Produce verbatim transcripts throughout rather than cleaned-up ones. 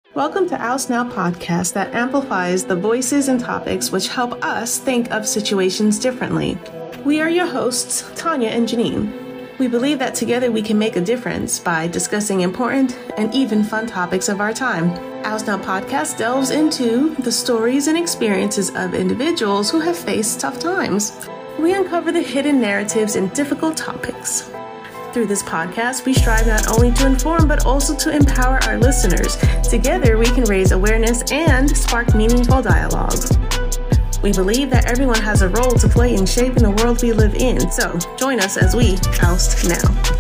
Welcome to Oust Now podcast that amplifies the voices and topics which help us think of situations differently. We are your hosts, Tanya and Janine. We believe that together we can make a difference by discussing important and even fun topics of our time. Oust Now podcast delves into the stories and experiences of individuals who have faced tough times. We uncover the hidden narratives and difficult topics. Through this podcast, we strive not only to inform, but also to empower our listeners. Together, we can raise awareness and spark meaningful dialogue. We believe that everyone has a role to play in shaping the world we live in, so join us as we oust now.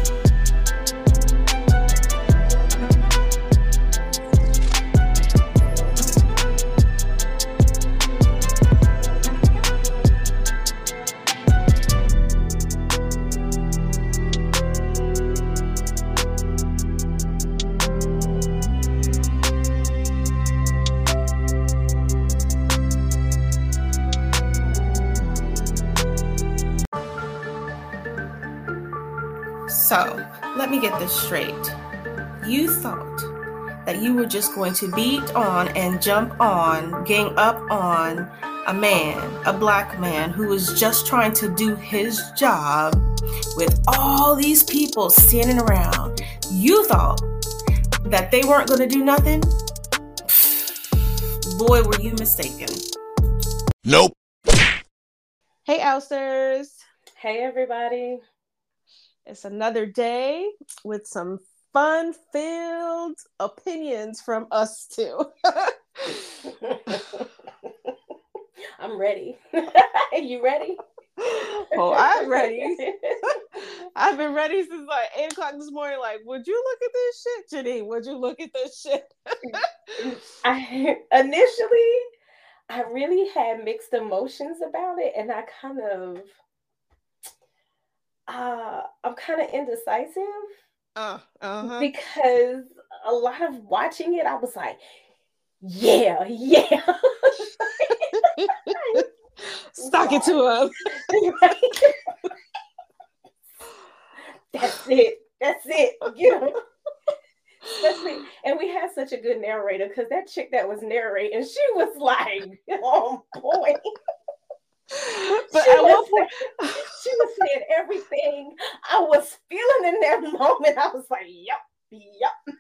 So, let me get this straight. You thought that you were just going to beat on and jump on, gang up on a man, a black man who was just trying to do his job with all these people standing around. You thought that they weren't going to do nothing? Boy, were you mistaken. Nope. Hey, Ousters. Hey, everybody. It's another day with some fun-filled opinions from us two. I'm ready. You ready? Oh, I'm ready. I've been ready since like eight o'clock this morning. Like, would you look at this shit, Janine? Would you look at this shit? I initially, I really had mixed emotions about it, and I kind of. Uh, I'm kind of indecisive uh, uh-huh. because a lot of watching it, I was like, yeah, yeah. Stock it to him. That's it. That's it. Get him. Especially, and we had such a good narrator because that chick that was narrating, she was like, on point. But she at was, one point, she was saying everything I was feeling in that moment. I was like, "Yep, yep."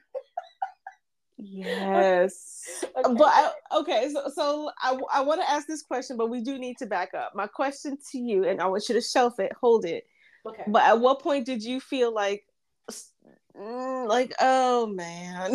Yes, okay. But I, okay, so so I I want to ask this question, but we do need to back up. My question to you, and I want you to shelf it, hold it. Okay. But at what point did you feel like, like, oh man?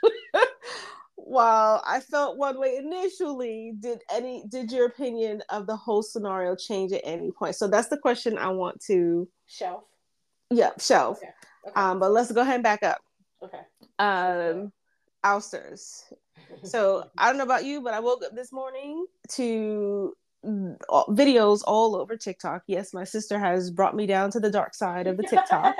While I felt one way initially, did any did your opinion of the whole scenario change at any point? So that's the question I want to shelf. Yeah, shelf. Okay. Okay. Um, but let's go ahead and back up. Okay. Um, Ousters. So I don't know about you, but I woke up this morning to videos all over TikTok. Yes, my sister has brought me down to the dark side of the TikTok.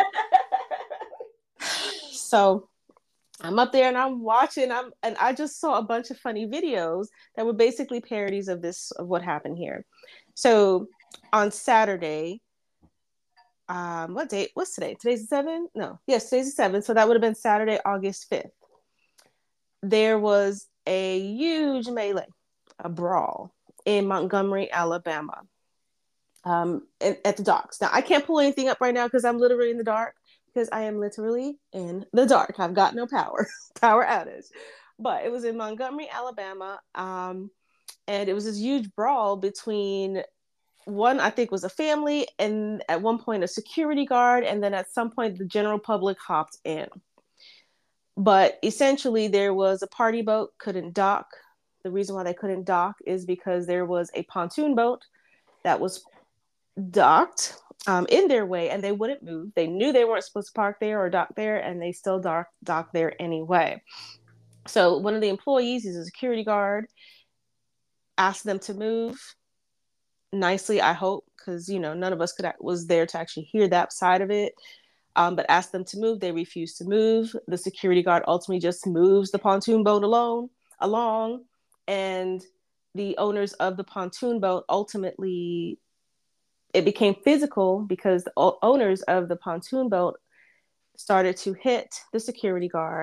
So I'm up there and I'm watching, I'm, and I just saw a bunch of funny videos that were basically parodies of this, of what happened here. So on Saturday, um, what date? What's today? Today's the seventh? No. Yes, today's the seventh. So that would have been Saturday, August fifth. There was a huge melee, a brawl in Montgomery, Alabama, um, at, at the docks. Now, I can't pull anything up right now because I'm literally in the dark. Because I am literally in the dark. I've got no power, power outage. But it was in Montgomery, Alabama. Um, and it was this huge brawl between one, I think was a family, and at one point a security guard. And then at some point, the general public hopped in. But essentially, there was a party boat, couldn't dock. The reason why they couldn't dock is because there was a pontoon boat that was docked Um, in their way, and they wouldn't move. They knew they weren't supposed to park there or dock there, and they still dock, dock there anyway. So one of the employees, he's a security guard, asked them to move nicely, I hope, because, you know, none of us could was there to actually hear that side of it. Um, but asked them to move. They refused to move. The security guard ultimately just moves the pontoon boat alone along, and the owners of the pontoon boat ultimately, it became physical because the owners of the pontoon boat started to hit the security guard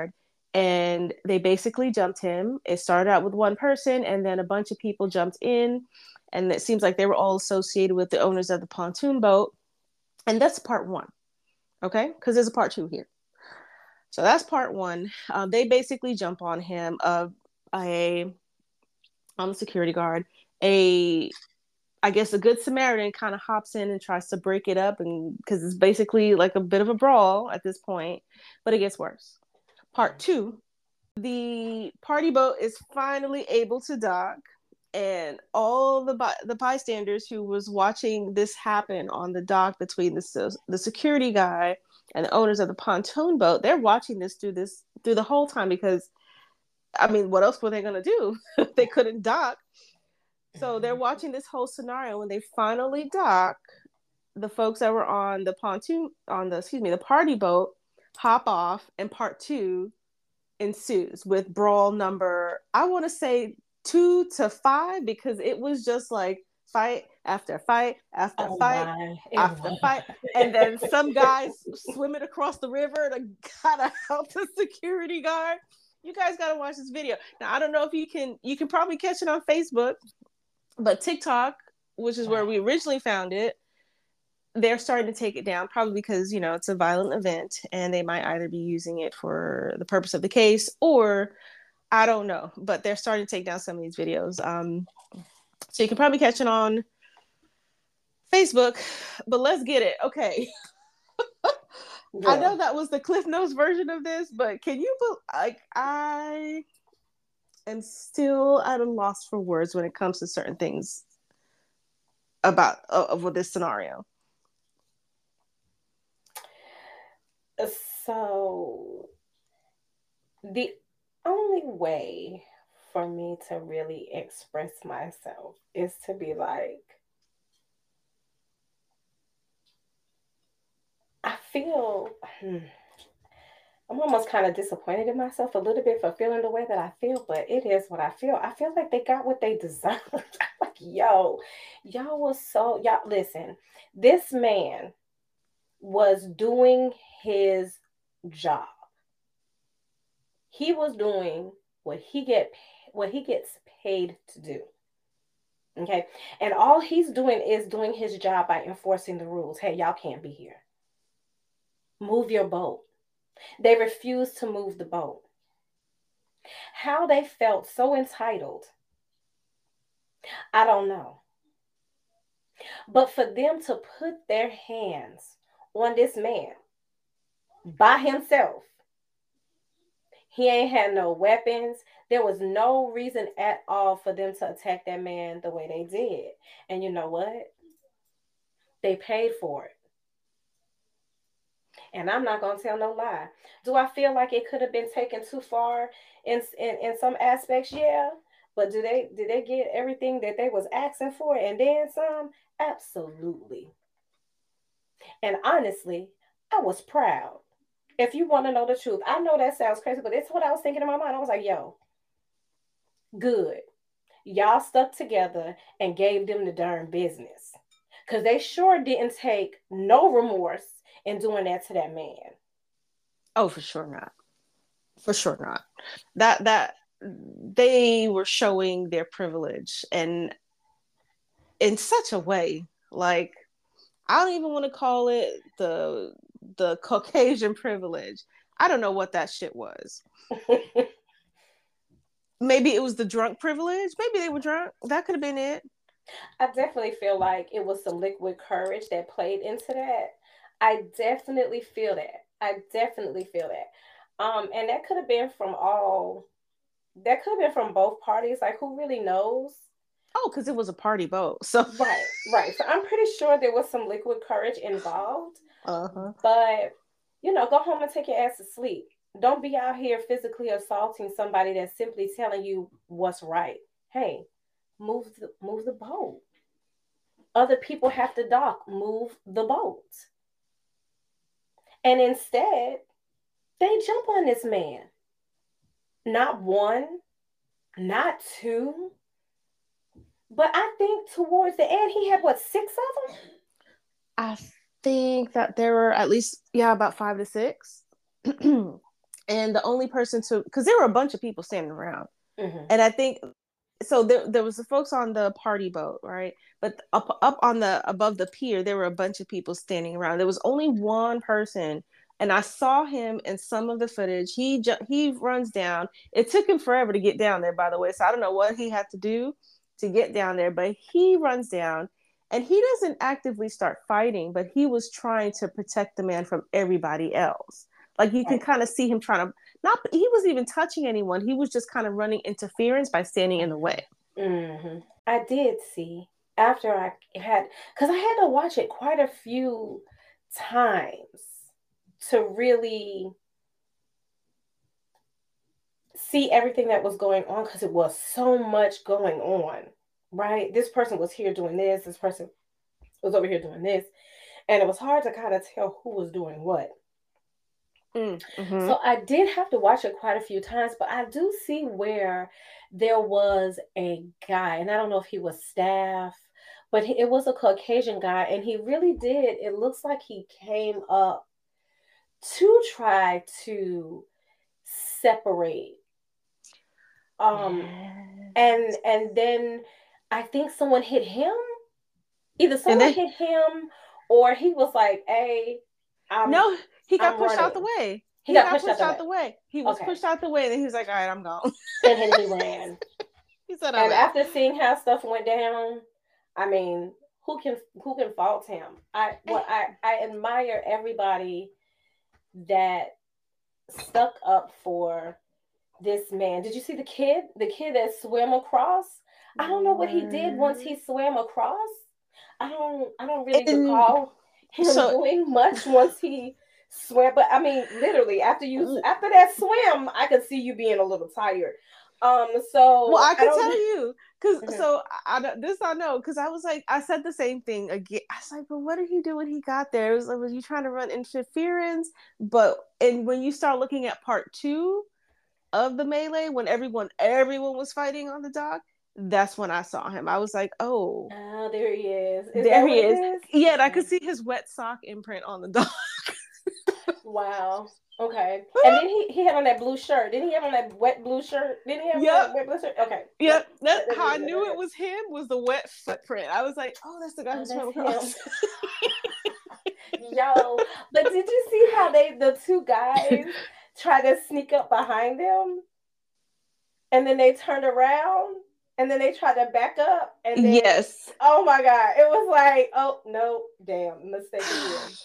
and they basically jumped him. It started out with one person, and then a bunch of people jumped in, and it seems like they were all associated with the owners of the pontoon boat. And that's part one, okay? Because there's a part two here. So that's part one. Um, they basically jump on him. Uh, a um, security guard, a I guess a good Samaritan kind of hops in and tries to break it up, and because it's basically like a bit of a brawl at this point, but it gets worse. Part two, the party boat is finally able to dock, and all the by- the bystanders who was watching this happen on the dock between the the security guy and the owners of the pontoon boat, they're watching this through this through the whole time, because I mean, what else were they gonna do? They couldn't dock. So they're watching this whole scenario. When they finally dock, the folks that were on the pontoon, on the, excuse me, the party boat, hop off, and part two ensues with brawl number, I want to say two to five, because it was just like fight after fight after Oh fight my. after fight. And then some guys swimming across the river to kind of help the security guard. You guys got to watch this video. Now, I don't know if you can, you can probably catch it on Facebook. But TikTok, which is where we originally found it, they're starting to take it down, probably because, you know, it's a violent event and they might either be using it for the purpose of the case, or I don't know. But they're starting to take down some of these videos. Um, so you can probably catch it on Facebook. But let's get it. Okay. Yeah. I know that was the Cliff Notes version of this, but can you, like, I... and still at a loss for words when it comes to certain things about uh, of this scenario. So the only way for me to really express myself is to be like, I feel hmm, I'm almost kind of disappointed in myself a little bit for feeling the way that I feel, but it is what I feel. I feel like they got what they deserved. Like, yo, y'all was so, y'all, listen, this man was doing his job. He was doing what he get, what he gets paid to do. Okay. And all he's doing is doing his job by enforcing the rules. Hey, y'all can't be here. Move your boat. They refused to move the boat. How they felt so entitled, I don't know. But for them to put their hands on this man by himself, he ain't had no weapons. There was no reason at all for them to attack that man the way they did. And you know what? They paid for it. And I'm not going to tell no lie. Do I feel like it could have been taken too far in, in, in some aspects? Yeah. But do they did they get everything that they was asking for and then some? Absolutely. And honestly, I was proud. If you want to know the truth, I know that sounds crazy, but it's what I was thinking in my mind. I was like, yo, good. Y'all stuck together and gave them the darn business. Because they sure didn't take no remorse in doing that to that man. Oh, for sure not. For sure not. That that they were showing their privilege, and in such a way, like, I don't even want to call it the the Caucasian privilege. I don't know what that shit was. Maybe it was the drunk privilege. Maybe they were drunk. That could have been it. I definitely feel like it was some liquid courage that played into that. I definitely feel that. I definitely feel that. Um, and that could have been from all, that could have been from both parties. Like, who really knows? Oh, because it was a party boat. So right, right. So I'm pretty sure there was some liquid courage involved. Uh-huh. But, you know, go home and take your ass to sleep. Don't be out here physically assaulting somebody that's simply telling you what's right. Hey, move the, move the boat. Other people have to dock. Move the boat. And instead, they jump on this man. Not one, not two, but I think towards the end, he had, what, six of them? I think that there were at least, yeah, about five to six. And the only person to, because there were a bunch of people standing around. Mm-hmm. And I think, so there, there was the folks on the party boat, right? But up, up on the, above the pier, there were a bunch of people standing around. There was only one person, and I saw him in some of the footage. He ju- he runs down. It took him forever to get down there, by the way. So I don't know what he had to do to get down there, but he runs down, and he doesn't actively start fighting, but he was trying to protect the man from everybody else. Like you can Right. kind of see him trying to, not, he wasn't even touching anyone. He was just kind of running interference by standing in the way. Mm-hmm. I did see after I had, because I had to watch it quite a few times to really see everything that was going on, because it was so much going on, right? This person was here doing this, this person was over here doing this, and it was hard to kind of tell who was doing what. Mm-hmm. So I did have to watch it quite a few times, but I do see where there was a guy, and I don't know if he was staff, but he, it was a Caucasian guy, and he really did. It looks like he came up to try to separate. Um, Yes. and and then I think someone hit him. Either And someone then, hit him, or he was like, "Hey, I'm no, he got I'm pushed out the running." way. He He got got pushed out pushed the out way. the way. He was Okay, pushed out the way, and then he was like, all right, I'm gone. and then he ran. He said, I'm And out. after seeing how stuff went down, I mean, who can who can fault him? I what I I admire everybody that stuck up for this man. Did you see the kid? The kid that swam across? I don't know what he did once he swam across. I don't I don't really And recall him so, doing much once he swam. But I mean, literally after you after that swim, I could see you being a little tired. Um, so well, I I could don't. tell you, because Mhm. so I, I this I know, because I was like, I said the same thing again. I was like, but what did he do when he got there? It was like, was you trying to run interference? But and when you start looking at part two of the melee, when everyone everyone was fighting on the dock, that's when I saw him. I was like, oh, Oh, there he is. Is there that he what it is. is? Yeah, and I Okay. could see his wet sock imprint on the dock. Wow. Okay. And then he, he had on that blue shirt. Didn't he have on that wet blue shirt? Didn't he have on Yep. that wet blue shirt? Okay. Yep. Yep. That's That, that, how I that, knew that, it was him, was the wet footprint. I was like, oh, that's the guy oh, who swam that's him. across. Yo. But did you see how they the two guys tried to sneak up behind him? And then they turned around and then they tried to back up and then Yes. oh my god. It was like, oh no, damn, mistake again.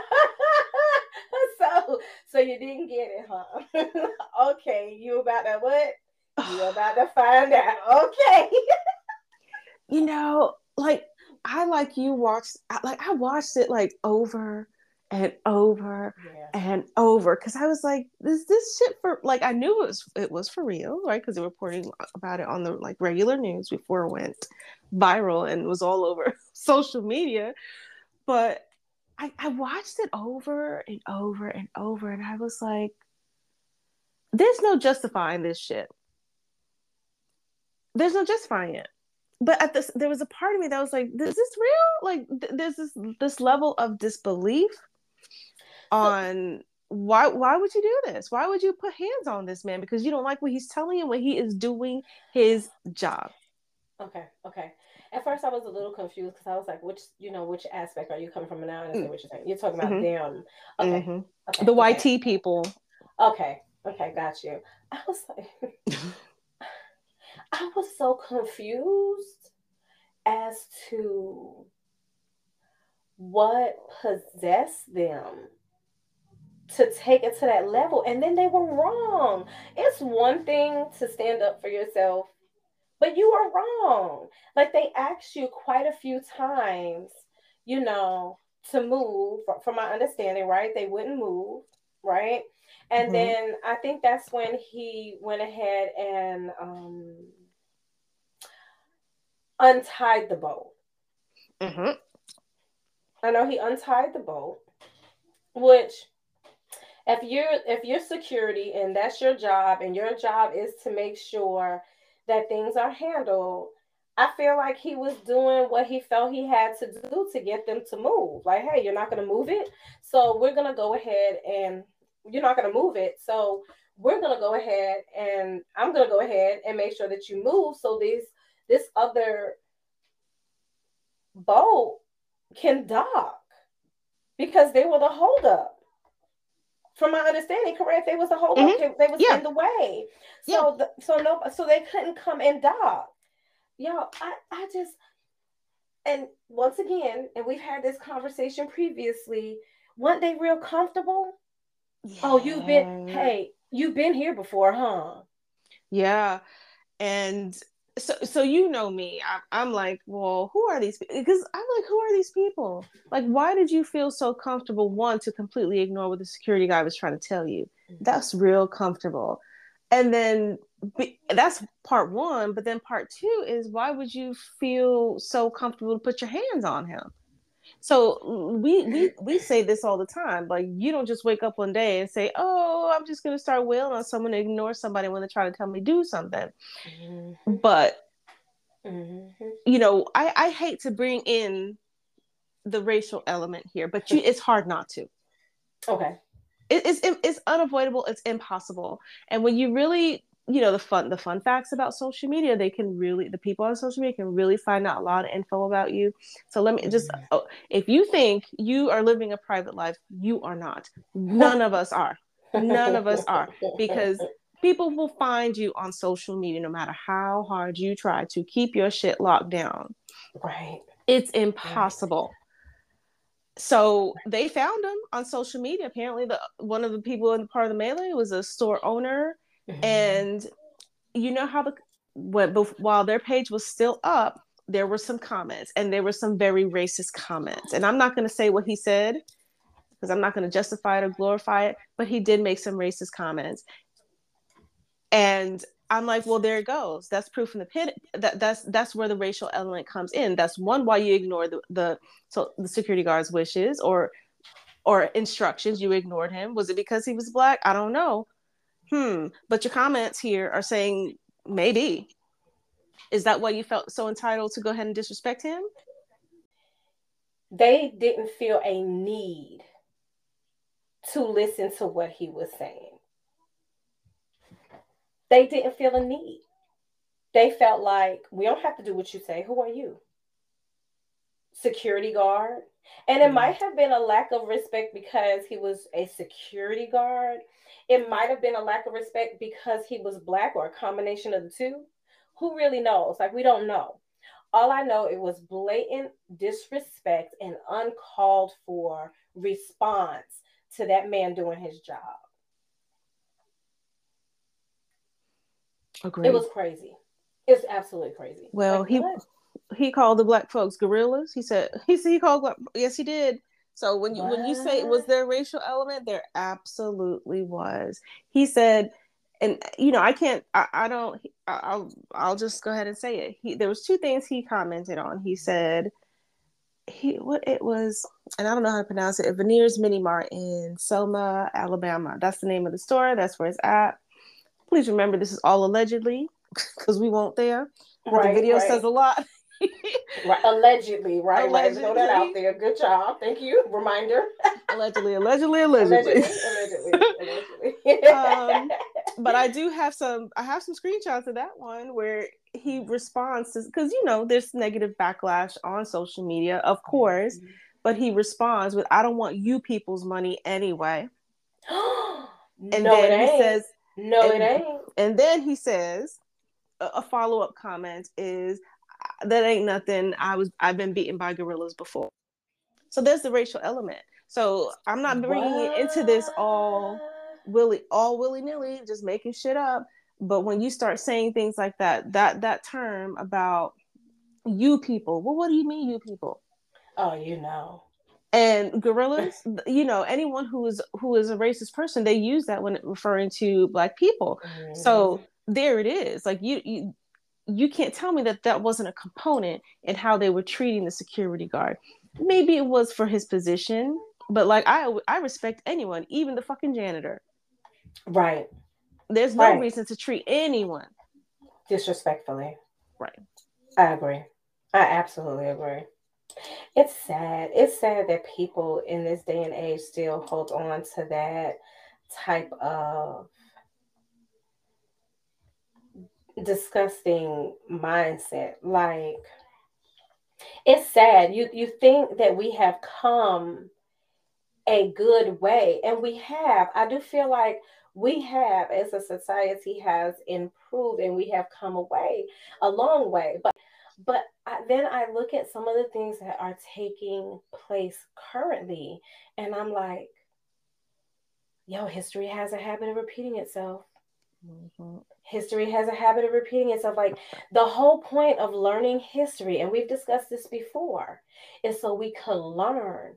so so you didn't get it, huh? Okay, you about to what? You about to find out. Okay. You know, like I like you watched like I watched it like over and over Yeah. and over, because I was like, this this shit for, like, I knew it was it was for real, right? Because they were reporting about it on the like regular news before it went viral and was all over social media. But I, I watched it over and over and over, and I was like, there's no justifying this shit. There's no justifying it. But at this, there was a part of me that was like, is this real? Like, th- there's this this level of disbelief So on why why would you do this? Why would you put hands on this man? Because you don't like what he's telling you when he is doing his job. okay, okay. At first I was a little confused because I was like, which you know, which aspect are you coming from? And now I understand what you're saying. You're talking about Mm-hmm. them. Okay. Mm-hmm. Okay. The Okay. Y T people. Okay. Okay, got you. I was like I was so confused as to what possessed them to take it to that level. And then they were wrong. It's one thing to stand up for yourself, but you were wrong. Like they asked you quite a few times, you know, to move, from my understanding, right? They wouldn't move, right? And Mm-hmm. then I think that's when he went ahead and um, untied the boat. Mm-hmm. I know he untied the boat, which if you're if you're security and that's your job and your job is to make sure that things are handled, I feel like he was doing what he felt he had to do to get them to move. Like, hey, you're not going to move it, so we're going to go ahead and you're not going to move it. So we're going to go ahead and I'm going to go ahead and make sure that you move so this this other boat can dock because they were the holdup. From my understanding, correct? They was a holdup. Mm-hmm. They was Yeah. in the way. Yeah. So the, so no, so they couldn't come and dock. Yo, I I just and once again, and we've had this conversation previously. Weren't they real comfortable? Yeah. Oh, you've been hey, you've been here before, huh? Yeah. And so so you know me, I'm, I'm like, well, who are these people? Because I'm like, who are these people? Like, why did you feel so comfortable, one, to completely ignore what the security guy was trying to tell you? That's real comfortable. And then that's part one, but then part two is, why would you feel so comfortable to put your hands on him? So we we we say this all the time. Like, you don't just wake up one day and say, "Oh, I'm just gonna start wailing on someone to ignore somebody when they try to tell me to do something." Mm-hmm. But mm-hmm. you know, I I hate to bring in the racial element here, but you, it's hard not to. Okay. It, it's it's unavoidable. It's impossible. And when you really, you know, the fun the fun facts about social media, they can really, the people on social media can really find out a lot of info about you. So let me just, oh, if you think you are living a private life, you are not. None of us are. None of us are, because people will find you on social media no matter how hard you try to keep your shit locked down. Right. It's impossible. Right. So they found him on social media. Apparently, the one of the people in part of the melee was a store owner, mm-hmm. and you know how the when, while their page was still up, there were some comments, and there were some very racist comments. And I'm not going to say what he said because I'm not going to justify it or glorify it, but he did make some racist comments. And I'm like, well, there it goes. That's proof in the pit. That that's that's where the racial element comes in. That's one, why you ignore the the so the security guard's wishes or or instructions. You ignored him. Was it because he was Black? I don't know. Hmm. But your comments here are saying maybe. Is that why you felt so entitled to go ahead and disrespect him? They didn't feel a need to listen to what he was saying. They didn't feel a need. They felt like, we don't have to do what you say. Who are you? Security guard. And it mm-hmm. might have been a lack of respect because he was a security guard. It might have been a lack of respect because he was Black, or a combination of the two. Who really knows? Like, we don't know. All I know, it was blatant disrespect and uncalled for response to that man doing his job. Agreed. It was crazy. It's absolutely crazy. Well, like, he what? he called the Black folks gorillas. He said he said he called yes he did. So when you what? when you say, was there a racial element, there absolutely was. He said, and you know, I can't I, I don't I'll I'll just go ahead and say it. He there was two things he commented on. He said he what it was, and I don't know how to pronounce it. Veneers Mini Mart in Selma, Alabama. That's the name of the store. That's where it's at. Please remember, this is all allegedly, because we weren't there. But right, the video right. says a lot. Right, allegedly, right, allegedly. Right. Throw that out there. Good job. Thank you. Reminder. Allegedly, allegedly, allegedly. Allegedly, allegedly. allegedly. um, but I do have some, I have some screenshots of that one where he responds to, because, you know, there's negative backlash on social media, of course, mm-hmm. but he responds with, "I don't want you people's money anyway." And no, then it he ain't. says, No, and, it ain't. And then he says, a, a follow-up comment is, "That ain't nothing. I was, I've been beaten by gorillas before." So there's the racial element. So I'm not bringing what? you into this all willy, all willy-nilly, just making shit up. But when you start saying things like that, that that term about you people, well, what do you mean you people? Oh, you know. And gorillas, you know, anyone who is who is a racist person, they use that when referring to Black people. Mm-hmm. So there it is. Like you, you, you can't tell me that that wasn't a component in how they were treating the security guard. Maybe it was for his position, but like I, I respect anyone, even the fucking janitor. Right. There's no right. reason to treat anyone disrespectfully. Right. I agree. I absolutely agree. It's sad. It's sad that people in this day and age still hold on to that type of disgusting mindset. Like, it's sad. You you think that we have come a good way, and we have. I do feel like we have, as a society, has improved, and we have come away a long way. But but I, then I look at some of the things that are taking place currently, and I'm like, yo, history has a habit of repeating itself. Mm-hmm. History has a habit of repeating itself. Like, the whole point of learning history, and we've discussed this before, is so we can learn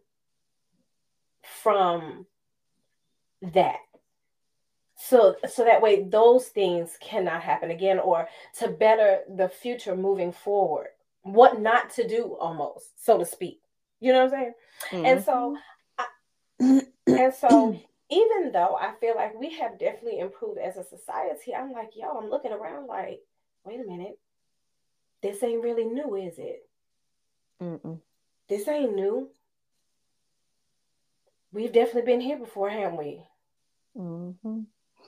from that. So, so that way those things cannot happen again, or to better the future moving forward. What not to do, almost, so to speak. You know what I'm saying? Mm-hmm. And so, I, and so, even though I feel like we have definitely improved as a society, I'm like, yo, I'm looking around like, wait a minute, this ain't really new, is it? Mm-mm. This ain't new. We've definitely been here before, haven't we? Mm-hmm.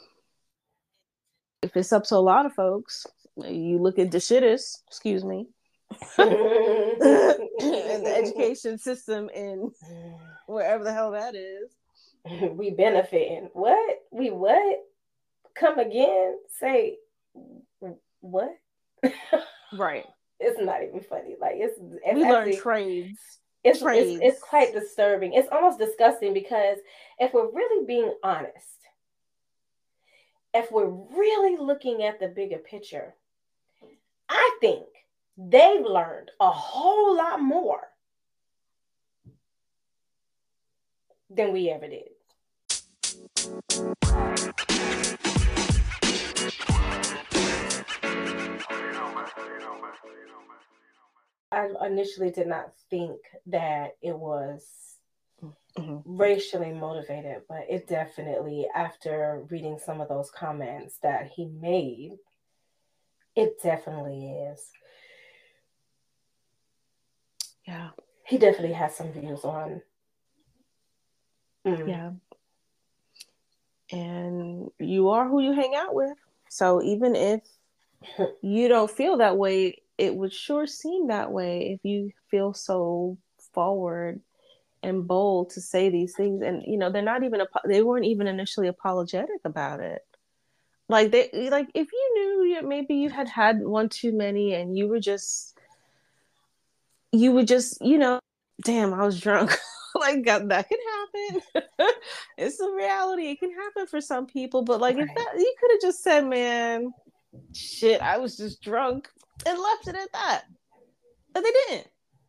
If it's up to a lot of folks, you look at the shitters, excuse me, and the education system in wherever the hell that is. We benefiting. What? We what? Come again? Say what? Right. It's not even funny. Like, it's, it's we learn trades. It's, trades. It's it's quite disturbing. It's almost disgusting, because if we're really being honest, if we're really looking at the bigger picture, I think they've learned a whole lot more than we ever did. I initially did not think that it was mm-hmm. racially motivated, but it definitely, after reading some of those comments that he made, it definitely is. Yeah. He definitely has some views on. Mm. Yeah. And you are who you hang out with. So even if you don't feel that way, it would sure seem that way if you feel so forward and bold to say these things. And, you know, they're not even, they weren't even initially apologetic about it. Like, they, like, if you knew maybe you had had one too many and you were just, you would just, you know, damn, I was drunk. Like, that could happen. It's a reality. It can happen for some people. But, like, right. if that, you could have just said, man, shit, I was just drunk, and left it at that. But they didn't.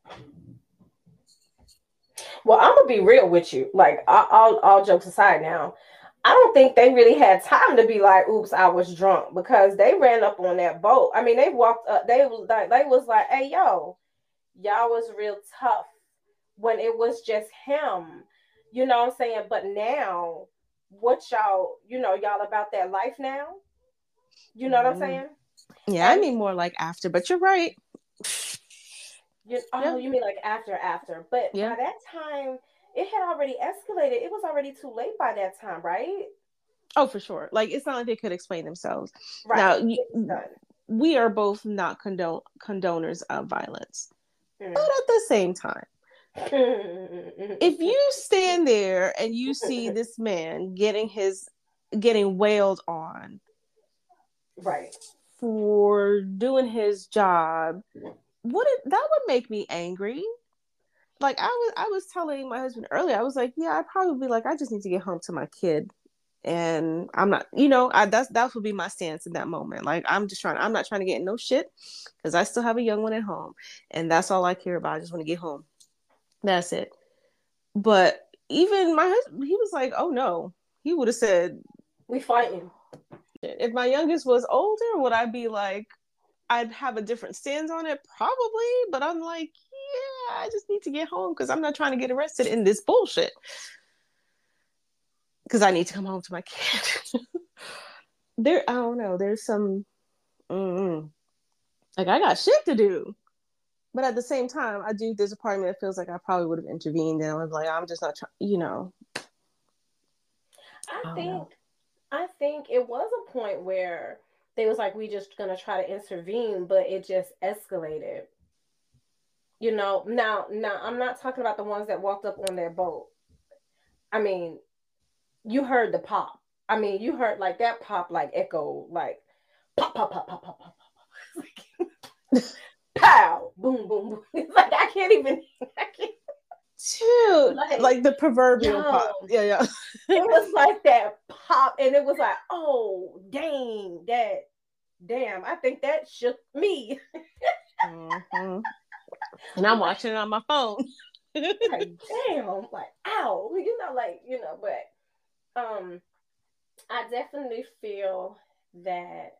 Well, I'm gonna be real with you. Like, all, all jokes aside now, I don't think they really had time to be like, oops, I was drunk, because they ran up on that boat. I mean, they walked up, they was like, they was like, hey, yo, y'all was real tough when it was just him. You know what I'm saying? But now, what y'all, you know, y'all about that life now? You know mm. what I'm saying? Yeah, and I mean more like after, but you're right. You, oh, yeah. You mean like after, after. But yeah. by that time, it had already escalated. It was already too late by that time, right? Oh, for sure. Like, it's not like they could explain themselves. Right. Now, you, we are both not condone condoners of violence. Mm. But at the same time, if you stand there and you see this man getting his, getting wailed on, right, for doing his job, would it, that would make me angry. Like, I was, I was telling my husband earlier, I was like, yeah, I'd probably be like, I just need to get home to my kid, and I'm not, you know, I that's that would be my stance in that moment. Like, I'm just trying, I'm not trying to get in no shit, because I still have a young one at home, and that's all I care about. I just want to get home. That's it. But even my husband, he was like, oh no, he would have said, we fighting. If my youngest was older, would I be like, I'd have a different stance on it? Probably. But I'm like, yeah, I just need to get home, because I'm not trying to get arrested in this bullshit, because I need to come home to my kid. There, I don't know, there's some mm-mm. like, I got shit to do. But at the same time, I do, there's a part of me that feels like I probably would have intervened, and I was like, I'm just not trying, you know. I Oh, think no. I think it was a point where they was like, we just gonna try to intervene, but it just escalated. You know, now now I'm not talking about the ones that walked up on their boat. I mean, you heard the pop. I mean, you heard like that pop like echo, like pop, pop, pop, pop, pop, pop, pop. Like, pow, boom, boom, boom. It's like I can't even I can't, Dude, like, like the proverbial yo, pop. Yeah, yeah. it was like that pop, and it was like, oh dang, that damn, I think that shook me. Mm-hmm. And I'm watching it on my phone. Like, damn, like, ow, you know, like, you know, but um, I definitely feel that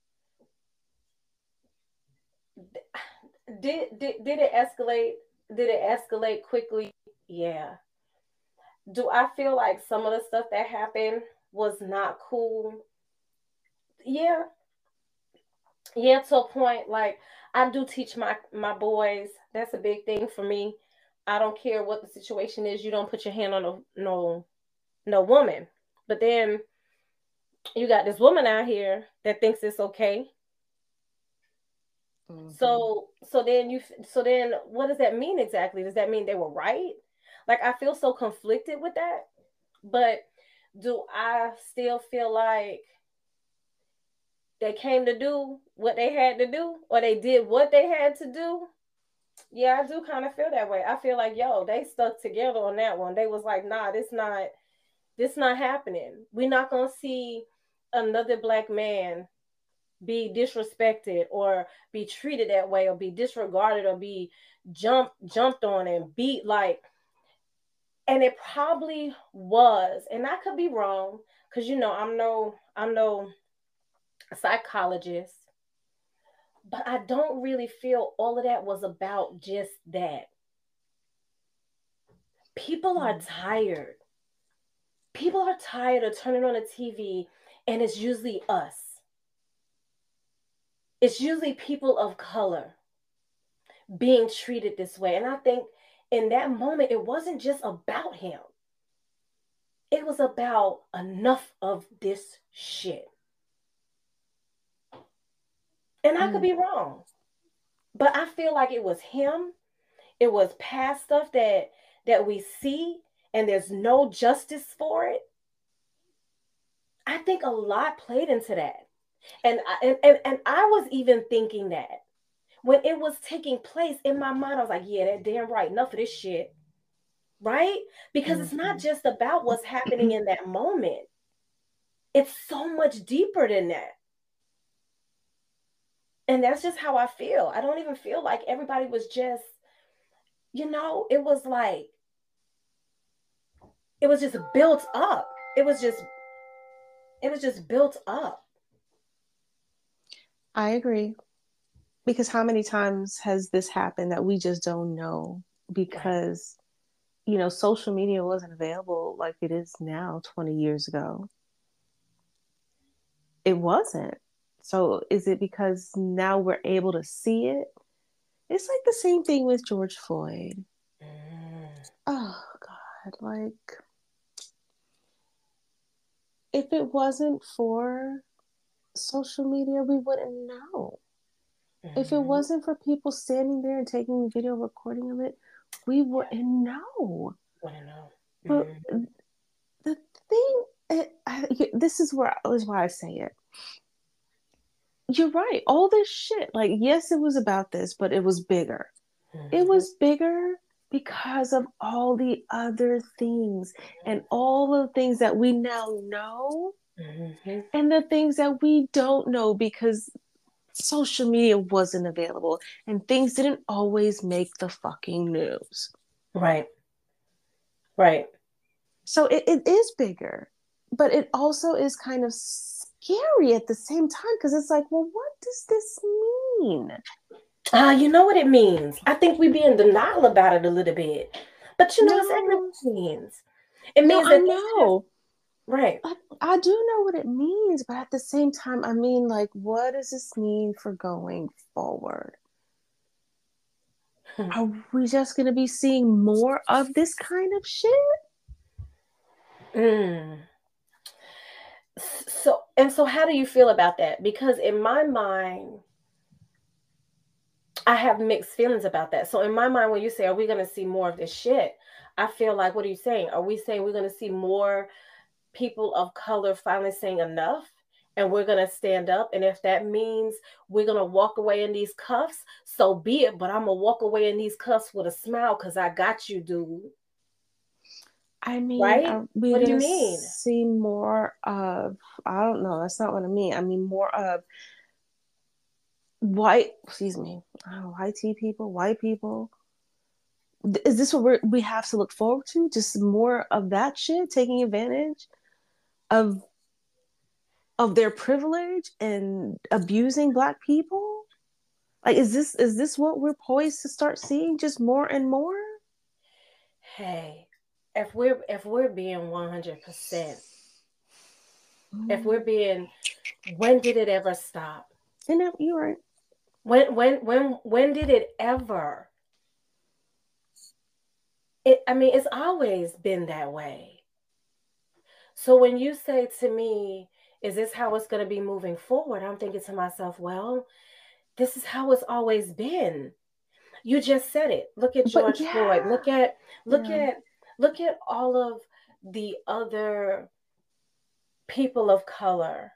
did did did it escalate? Did it escalate quickly? Yeah. Do I feel like some of the stuff that happened was not cool? Yeah, yeah, to a point. Like I do teach my my boys. That's a big thing for me. I don't care what the situation is. You don't put your hand on no no no woman. But then you got this woman out here that thinks it's okay. Mm-hmm. So so then you so then what does that mean exactly? Does that mean they were right? Like I feel so conflicted with that. But do I still feel like they came to do what they had to do or they did what they had to do? Yeah, I do kind of feel that way. I feel like, yo, they stuck together on that one. They was like, nah, this not this not happening. We're not gonna see another black man be disrespected or be treated that way or be disregarded or be jumped jumped on and beat like. And it probably was, and I could be wrong because you know I'm no I'm no psychologist, but I don't really feel all of that was about just that. People are tired. People are tired of turning on the T V and it's usually us. It's usually people of color being treated this way. And I think in that moment, it wasn't just about him. It was about enough of this shit. And I could be wrong. But I feel like it was him. It was past stuff that that we see and there's no justice for it. I think a lot played into that. And I, and, and, and I was even thinking that when it was taking place in my mind, I was like, yeah, that damn right. Enough of this shit. Right? Because it's not just about what's happening in that moment. It's so much deeper than that. And that's just how I feel. I don't even feel like everybody was just, you know, it was like, it was just built up. It was just, it was just built up. I agree. Because how many times has this happened that we just don't know because, right. you know, social media wasn't available like it is now twenty years ago. It wasn't. So is it because now we're able to see it? It's like the same thing with George Floyd. Mm. Oh, God. Like, if it wasn't for social media, we wouldn't know. Mm-hmm. If it wasn't for people standing there and taking video recording of it, we wouldn't know. Wouldn't know. Mm-hmm. But the thing, it, I, this is where is why I say it. You're right. All this shit, like, yes, it was about this, but it was bigger. Mm-hmm. It was bigger because of all the other things and all the things that we now know mm-hmm. and the things that we don't know because social media wasn't available and things didn't always make the fucking news. Right. Right. So it, it is bigger, but it also is kind of scary at the same time because it's like, well, what does this mean? Ah, uh, you know what it means. I think we be in denial about it a little bit, but you know no. exactly what it means. It no, means that I know, have... right? I, I do know what it means, but at the same time, I mean, like, what does this mean for going forward? Hmm. Are we just going to be seeing more of this kind of shit? Mm. So, and so how do you feel about that? Because in my mind, I have mixed feelings about that. So in my mind, when you say, are we going to see more of this shit? I feel like, what are you saying? Are we saying we're going to see more people of color finally saying enough? And we're going to stand up. And if that means we're going to walk away in these cuffs, so be it. But I'm going to walk away in these cuffs with a smile because I got you, dude. I mean, right? are we What do going you to mean? see more of, I don't know, that's not what I mean. I mean, more of white, excuse me, oh, white people, white people. Is this what we're, we have to look forward to? Just more of that shit, taking advantage of of their privilege and abusing Black people? Like, is this is this what we're poised to start seeing just more and more? Hey, if we're if we're being one hundred percent, if we're being, when did it ever stop? You know, you're right. When when when when did it ever? It, I mean, it's always been that way. So when you say to me, is this how it's going to be moving forward? I'm thinking to myself, well, this is how it's always been. You just said it. Look at George yeah. Floyd. Look at look yeah. at look at all of the other people of color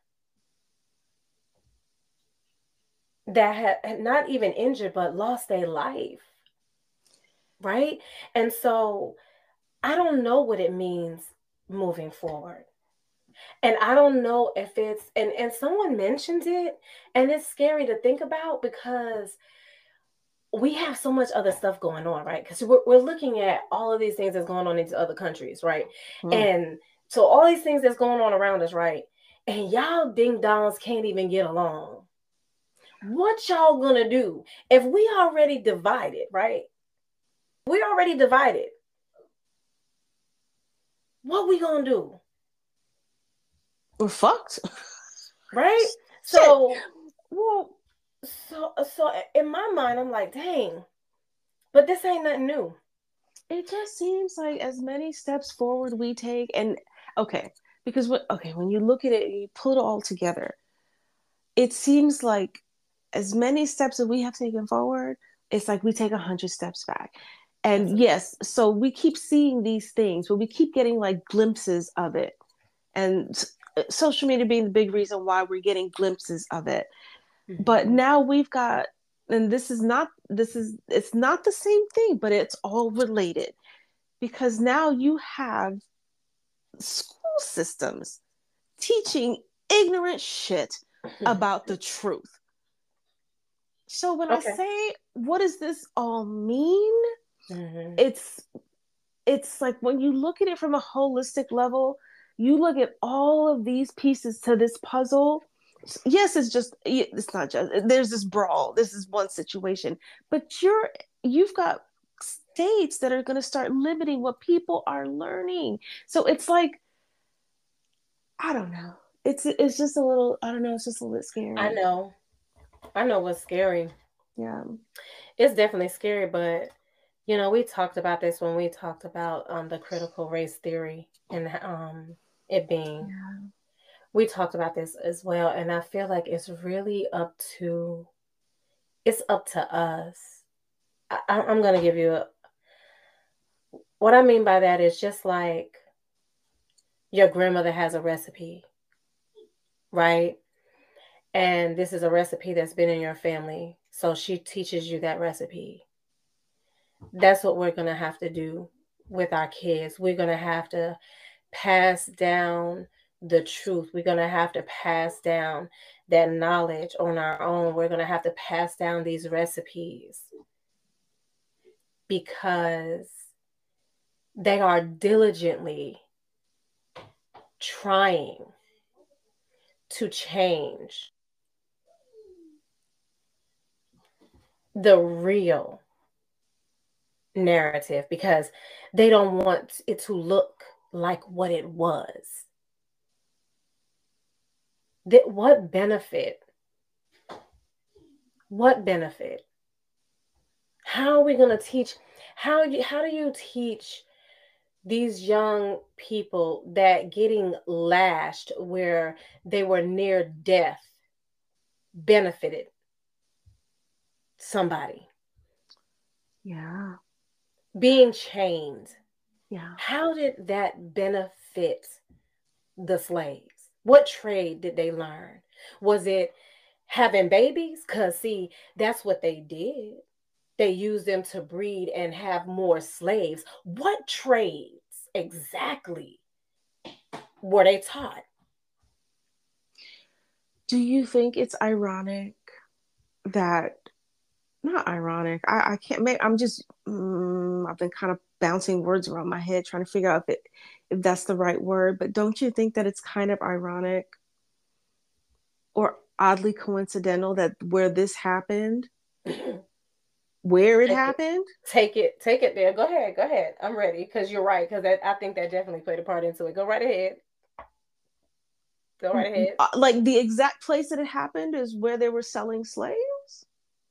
that had, had not even injured but lost their life. Right? And so I don't know what it means moving forward. And I don't know if it's, and, and someone mentioned it, and it's scary to think about because we have so much other stuff going on, right? Because we're, we're looking at all of these things that's going on in other countries, right? Mm. And so all these things that's going on around us, right? And y'all ding dongs can't even get along. What y'all gonna do if we already divided, right? We already divided. What we gonna do? We're fucked, right? So, well, so so in my mind, I'm like, dang, but this ain't nothing new. It just seems like as many steps forward we take, and okay, because what okay, when you look at it, you put it all together. It seems like as many steps that we have taken forward, it's like we take a hundred steps back. And yes, so we keep seeing these things, but we keep getting like glimpses of it. And social media being the big reason why we're getting glimpses of it. Mm-hmm. But now we've got, and this is not, this is, it's not the same thing, but it's all related. Because now you have school systems teaching ignorant shit about the truth. So when okay. I say, what does this all mean? Mm-hmm. It's it's like when you look at it from a holistic level, you look at all of these pieces to this puzzle. Yes, it's just it's not just there's this brawl. This is one situation, but you're you've got states that are going to start limiting what people are learning. So it's like, I don't know. It's it's just a little, I don't know, it's just a little scary. I know. I know what's scary. Yeah. It's definitely scary, but you know, we talked about this when we talked about um, the critical race theory and um, it being, yeah. we talked about this as well. And I feel like it's really up to, it's up to us. I, I'm going to give you a, what I mean by that is just like your grandmother has a recipe, right? And this is a recipe that's been in your family. So she teaches you that recipe. That's what we're going to have to do with our kids. We're going to have to pass down the truth. We're going to have to pass down that knowledge on our own. We're going to have to pass down these recipes because they are diligently trying to change the real narrative because they don't want it to look like what it was. That what benefit? What benefit? How are we going to teach? How you, how do you teach these young people that getting lashed where they were near death benefited somebody. Yeah. Being chained. Yeah. How did that benefit the slaves? What trade did they learn? Was it having babies? Because, see, that's what they did. They used them to breed and have more slaves. What trades exactly were they taught? Do you think it's ironic that, not ironic, I, I can't make, I'm just, mm, I've been kind of bouncing words around my head trying to figure out if it, if that's the right word, but don't you think that it's kind of ironic or oddly coincidental that where this happened, where it take happened? It, take it, take it there. Go ahead, go ahead. I'm ready because you're right. Because I think that definitely played a part into it. Go right ahead. Go right ahead. Like the exact place that it happened is where they were selling slaves.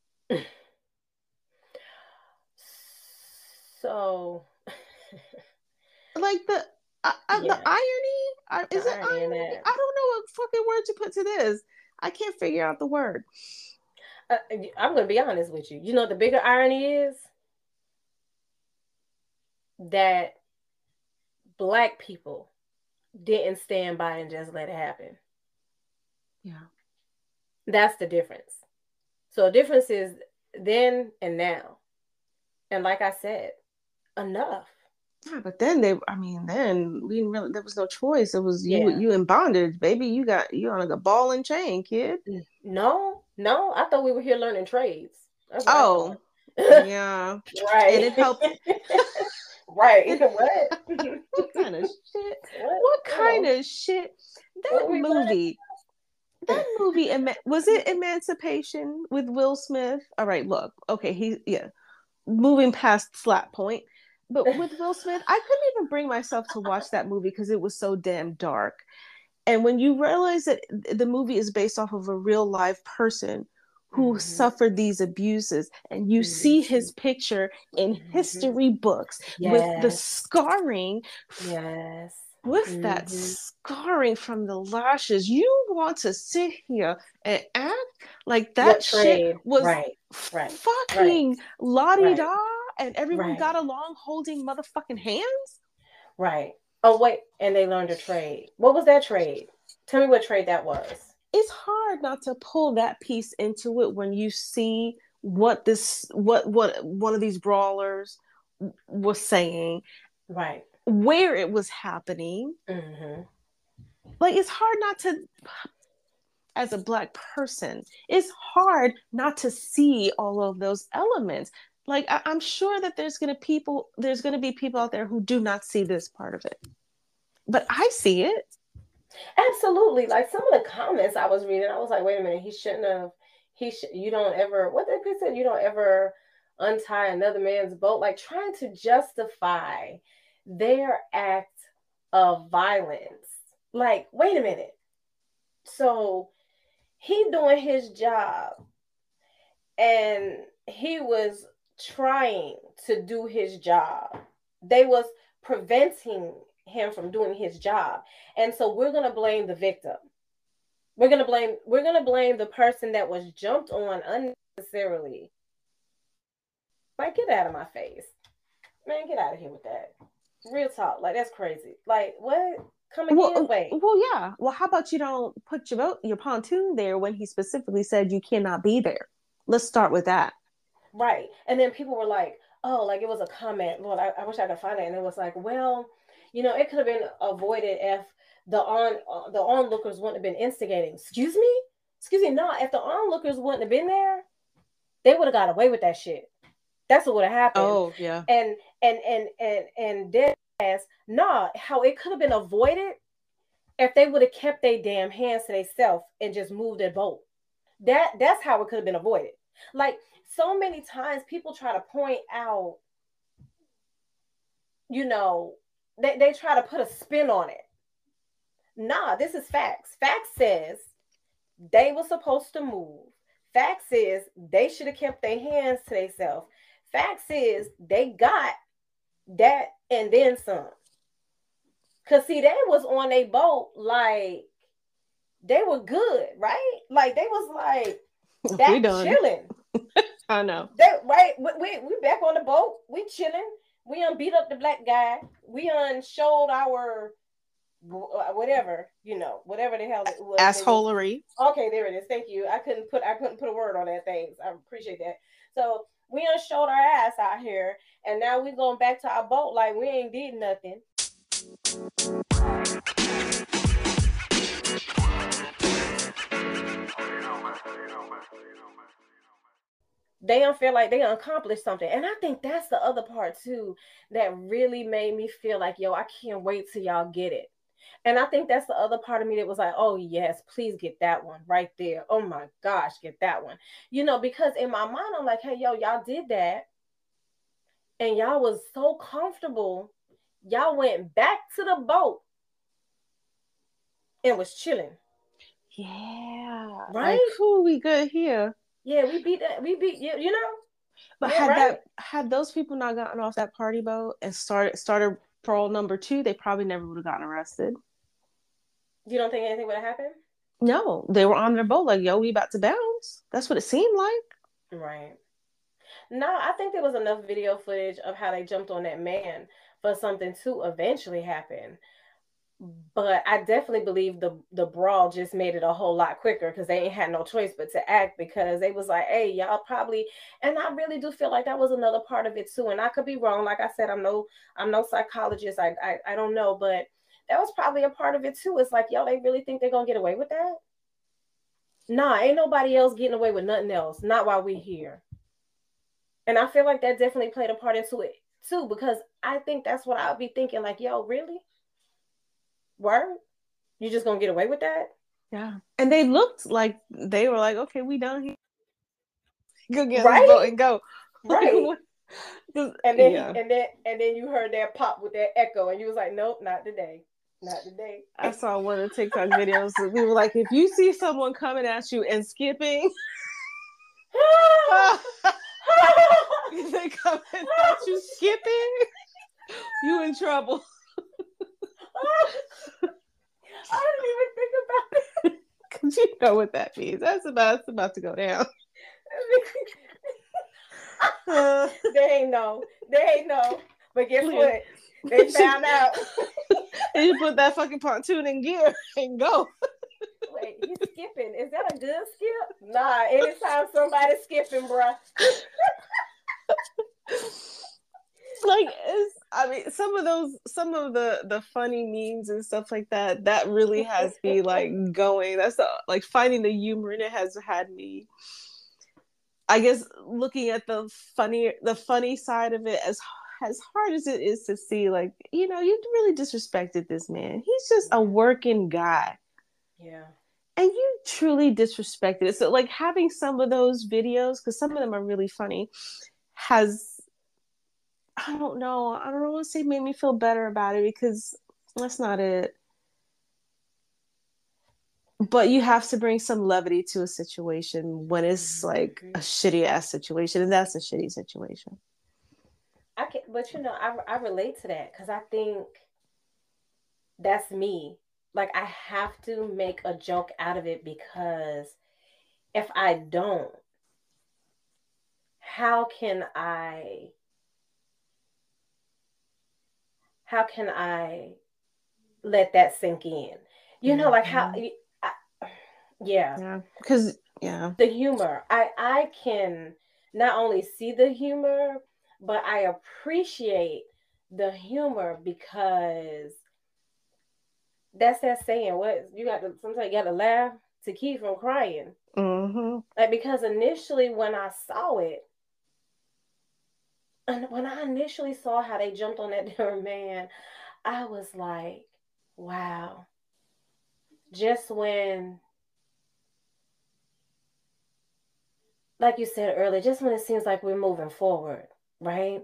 So, like the uh, uh, yeah. the irony uh, is the it irony? irony? I don't know what fucking word to put to this. I can't figure out the word. Uh, I'm gonna be honest with you. You know, the bigger irony is that Black people didn't stand by and just let it happen. Yeah, that's the difference. So the difference is then and now. And like I said, enough. Yeah, but then they, I mean, then we didn't really, there was no choice. It was you, yeah. you in bondage, baby. You got, you on like a ball and chain, kid. No, no. I thought we were here learning trades. Oh, yeah. Right. And it helped. Right. It, what? What kind of shit? What, what kind know. of shit? That movie. That movie, was it Emancipation with Will Smith? All right, look. Okay, he, yeah. Moving past slap point. But with Will Smith, I couldn't even bring myself to watch that movie because it was so damn dark. And when you realize that the movie is based off of a real live person who mm-hmm. suffered these abuses, and you mm-hmm. see his picture in mm-hmm. history books yes. with the scarring, yes, with mm-hmm. that scarring from the lashes, you want to sit here and act like that shit was right, right, fucking right. la-di-da. Right. And everyone right. got along holding motherfucking hands? Right. Oh, wait. And they learned a trade. What was that trade? Tell me what trade that was. It's hard not to pull that piece into it when you see what this, what, what one of these brawlers was saying. Right. Where it was happening. Mm-hmm. Like, it's hard not to, as a Black person, it's hard not to see all of those elements. Like, I- I'm sure that there's gonna people, there's gonna be people out there who do not see this part of it, but I see it. Absolutely. Like some of the comments I was reading, I was like, wait a minute, he shouldn't have. He should. You don't ever. What they said, you don't ever untie another man's boat. Like trying to justify their act of violence. Like, wait a minute. So he doing his job, and he was trying to do his job. They was preventing him from doing his job. And so we're going to blame the victim. We're going to blame we're going to blame the person that was jumped on unnecessarily. Like, get out of my face. Man, get out of here with that. Real talk. Like, that's crazy. Like, what? Come again? Well, Wait. Well, yeah. Well, how about you don't put your boat, your pontoon there when he specifically said you cannot be there? Let's start with that. Right. And then people were like, oh, like it was a comment. Lord, I, I wish I could find it. And it was like, well, you know, it could have been avoided if the on uh, the onlookers wouldn't have been instigating. Excuse me? Excuse me. No, if the onlookers wouldn't have been there, they would have got away with that shit. That's what would have happened. Oh, yeah. And and and and and dead ass, nah, how it could have been avoided if they would have kept their damn hands to themselves and just moved their boat. That that's how it could have been avoided. Like so many times people try to point out, you know, they, they try to put a spin on it. Nah, this is facts. Facts says they were supposed to move. Facts says they should have kept their hands to themselves. Facts is they got That and then some. Cause see, they was on a boat like they were good, right? Like they was like back chilling. I know. They, right? We, we we back on the boat. We chilling. We un beat up the black guy. We un showed our whatever, you know, whatever the hell it was. Assholery. Okay, there it is. Thank you. I couldn't put I couldn't put a word on that. Thanks. I appreciate that. So we un showed our ass out here, and now we going back to our boat like we ain't did nothing. They don't feel like they accomplished something. And I think that's the other part too that really made me feel like, yo, I can't wait till y'all get it. And I think that's the other part of me that was like, oh yes, please get that one right there. Oh my gosh, get that one. You know, because in my mind, I'm like, hey, yo, y'all did that. And y'all was so comfortable. Y'all went back to the boat and was chilling. Yeah. Right? Like, cool, we good here. Yeah, we beat that. We beat you, you know. But yeah, had right? that had those people not gotten off that party boat and started started parole number two, they probably never would have gotten arrested. You don't think anything would have happened? No, they were on their boat like, yo, we about to bounce. That's what it seemed like. Right. No, I think there was enough video footage of how they jumped on that man for something to eventually happen. But I definitely believe the the brawl just made it a whole lot quicker because they ain't had no choice but to act, because they was like, hey, y'all probably, and I really do feel like that was another part of it too. And I could be wrong. Like I said, I'm no I'm no psychologist. I I, I don't know, but that was probably a part of it too. It's like, yo, they really think they're gonna get away with that? Nah, ain't nobody else getting away with nothing else. Not while we here. And I feel like that definitely played a part into it too, because I think that's what I'll be thinking, like, yo, really? Word? You just gonna get away with that? Yeah. And they looked like they were like, okay, we done here. Go get right? on the boat and go. Right. and then yeah. he, and then and then you heard that pop with that echo, and you was like, nope, not today. Not today. I saw one of the TikTok videos. We were like, if you see someone coming at you and skipping, they coming at you skipping, you in trouble. I didn't even think about it. Cause you know what that means. That's about it's about to go down. uh, they ain't know. They ain't know. But guess what? They found out. And you put that fucking pontoon in gear and go. Wait, he's skipping. Is that a good skip? Nah, anytime somebody's skipping, bruh. Like, it's, I mean, some of those, some of the the funny memes and stuff like that, that really has me like going. That's the, like finding the humor in it has had me, I guess, looking at the funny, the funny side of it, as as hard as it is to see, like, you know, you really disrespected this man. He's just a working guy. Yeah. And you truly disrespected it. So, like, having some of those videos, because some of them are really funny, has, I don't know, I don't want to say made me feel better about it, because that's not it. But you have to bring some levity to a situation when it's like a shitty ass situation, and that's a shitty situation. I can, but you know, I I relate to that because I think that's me. Like, I have to make a joke out of it, because if I don't, how can I? How can I let that sink in? You know, like how. I, yeah. Yeah. Because yeah. The humor. I I can not only see the humor, but I appreciate the humor, because that's that saying, what you got to sometimes you gotta laugh to keep from crying. Mm-hmm. Like, because initially when I saw it, and when I initially saw how they jumped on that damn man, I was like, wow. Just when, like you said earlier, just when it seems like we're moving forward, right?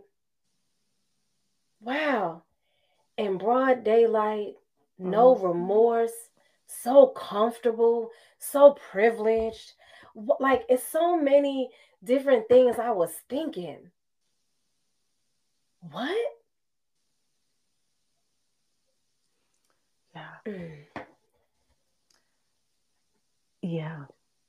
Wow. In broad daylight, no mm-hmm. remorse, so comfortable, so privileged. Like, it's so many different things I was thinking. What? Yeah. Yeah.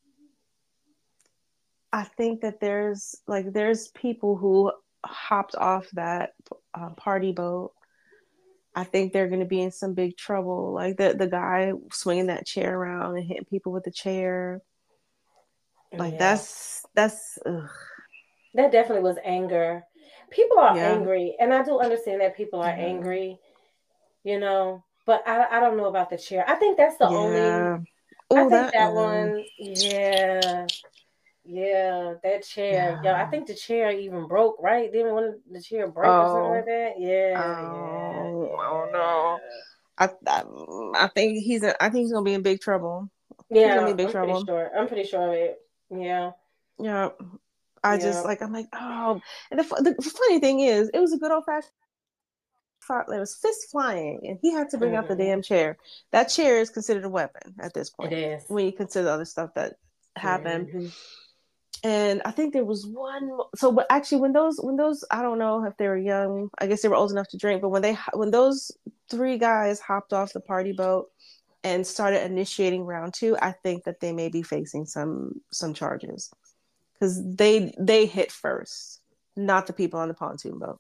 I think that there's like there's people who hopped off that uh, party boat. I think they're going to be in some big trouble. Like the the guy swinging that chair around and hitting people with the chair. Like Yeah. that's that's ugh. That definitely was anger. People are Yeah. angry, and I do understand that people are Yeah. angry, you know. But I I don't know about the chair. I think that's the only. Yeah. I Oh, think that. that Mm, one, yeah, yeah, that chair. Yeah, I yeah. think the chair even broke, right? Didn't one the chair break or something like Oh. that? Yeah, yeah, Oh. Oh no. yeah. I, I I think he's a, I think he's gonna be in big trouble. He's gonna be Yeah, in big I'm pretty trouble. sure. I'm pretty sure of it. Yeah, Yeah. I just yeah. like I'm like oh, and the, the funny thing is, it was a good old fashioned fight. There was fist flying, and he had to bring out the Mm-hmm. damn chair. That chair is considered a weapon at this It point is. when you consider other stuff that happened. Mm-hmm. And I think there was one. So, but actually, when those when those I don't know if they were young. I guess they were old enough to drink. But when they when those three guys hopped off the party boat and started initiating round two, I think that they may be facing some some charges because they they hit first, not the people on the pontoon boat.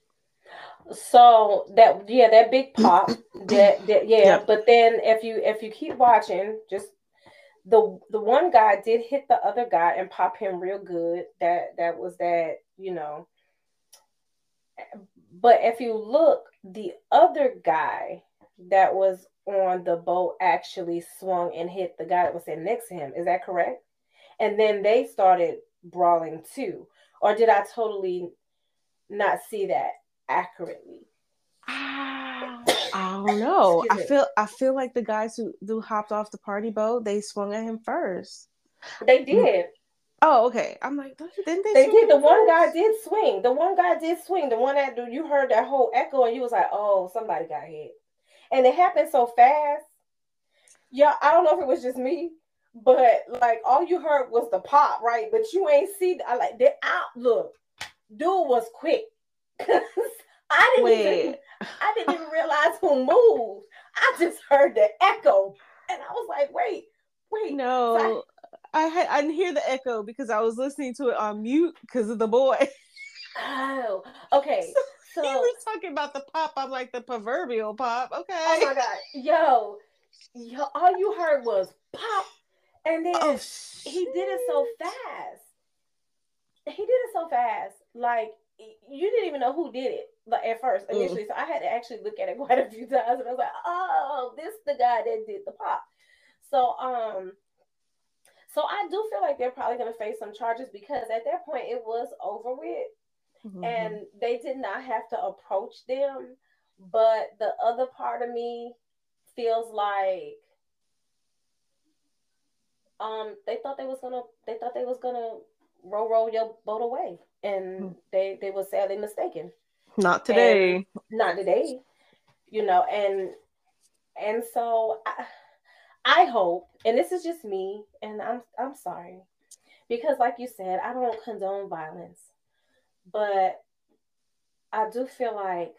So that yeah, that big pop, that that yeah. Yep. But then if you if you keep watching, just the the one guy did hit the other guy and pop him real good. That that was that you know. But if you look, the other guy that was on the boat actually swung and hit the guy that was sitting next to him. Is that correct? And then they started brawling too, or did I totally not see that accurately? Ah, I don't know. Excuse I me. feel I feel like the guys who, who hopped off the party boat, they swung at him first. They Mm. did. Oh, okay. I'm like, didn't they They swing did. at The him one guy first? did swing. The one guy did swing. The one that you heard that whole echo and you was like, oh, somebody got hit. And it happened so fast. Yeah, I don't know if it was just me, but like all you heard was the pop, right? But you ain't see. I like the outlook. Dude was quick. I didn't even. Wait. I didn't even realize who moved. I just heard the echo, and I was like, wait, wait. So I, No. I had I didn't hear the echo because I was listening to it on mute because of the boy. oh, okay. So he So was talking about the pop. I'm like the proverbial pop. oh Okay. my god, yo, yo, all you heard was pop, and Oh then shit. he did it so fast. He did it so fast, like you didn't even know who did it. Like at first, Mm. initially, so I had to actually look at it quite a few times, and I was like, "Oh, this is the guy that did the pop." So, um, so I do feel like they're probably going to face some charges because at that point it was over with, Mm-hmm. and they did not have to approach them. But the other part of me feels like um they thought they was gonna they thought they was gonna row row your boat away, and they they were sadly mistaken. Not And today. not today, you know. And and so I, I hope, and this is just me, and I'm I'm sorry because, like you said, I don't condone violence, but I do feel like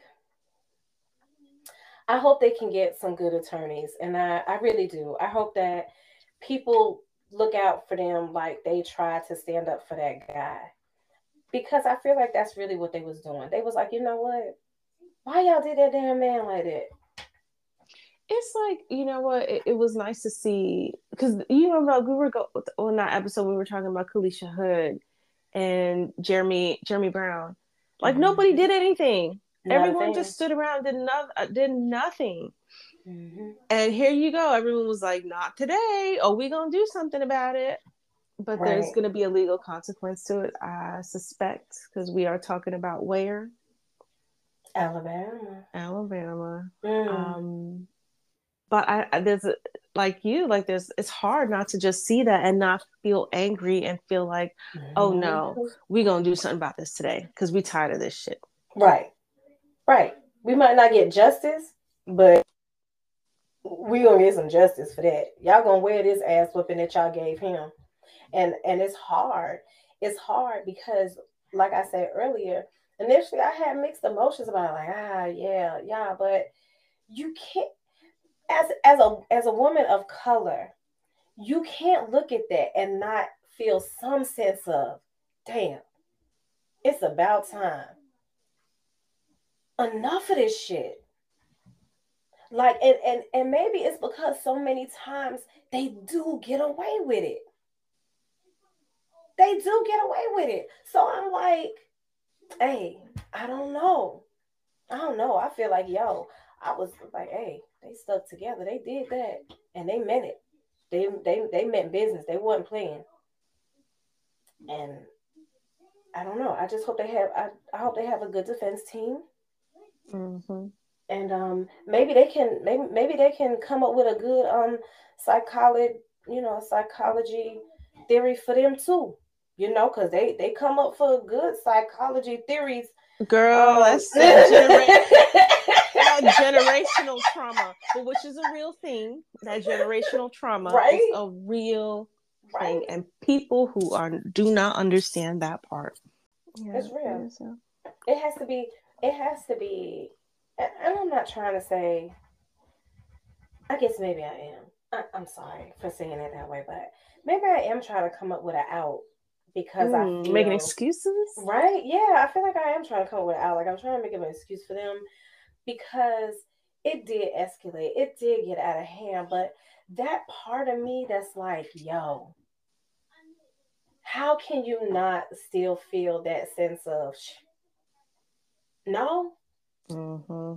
I hope they can get some good attorneys, and I I really do. I hope that people look out for them like they tried to stand up for that guy because I feel like that's really what they was doing. They was like, you know what? Why y'all did that damn man like that? It's like, you know what, it, it was nice to see because you remember we were go on that episode we were talking about Kalisha Hood and Jeremy Jeremy Brown. Like nobody Mm-hmm. did anything. Not a Everyone just thing. stood around did not did nothing. Mm-hmm. And here you go. Everyone was like, not today. Oh, we gonna do something about it. But there's Right. gonna be a legal consequence to it, I suspect, because we are talking about where? Alabama. Alabama. Mm. Um but I, I there's a, like you like there's it's hard not to just see that and not feel angry and feel like oh no Mm-hmm. we gonna do something about this today because we tired of this shit. Right. Right. We might not get justice, but we gonna get some justice for that. Y'all gonna wear this ass whooping that y'all gave him. And and it's hard. It's hard because like I said earlier, initially I had mixed emotions about it, like, ah yeah, yeah, but you can't as as a as a woman of color, you can't look at that and not feel some sense of, damn, it's about time. Enough of this shit. Like, and, and, and maybe it's because so many times they do get away with it. They do get away with it. So I'm like, hey, I don't know. I don't know. I feel like, yo, I was like, hey, they stuck together. They did that. And they meant it. They they they meant business. They wasn't playing. And I don't know. I just hope they have I, I hope they have a good defense team. Mm-hmm. And um maybe they can maybe maybe they can come up with a good um psychology, you know, psychology theory for them too. You know, because they, they come up for good psychology theories. Girl, um, that's that, genera- that generational trauma, but which is a real thing. That generational trauma right? is a real right? thing, and people who are do not understand that part. Yeah, it's real. It, is, uh... it has to be. It has to be. And I'm not trying to say. I guess maybe I am. I, I'm sorry for saying it that way, but maybe I am trying to come up with an out. Because mm, I feel, making excuses, right? Yeah, I feel like I am trying to come up with it out. Like I'm trying to make an excuse for them because it did escalate. It did get out of hand. But that part of me that's like, yo, how can you not still feel that sense of sh- no? Mm-hmm.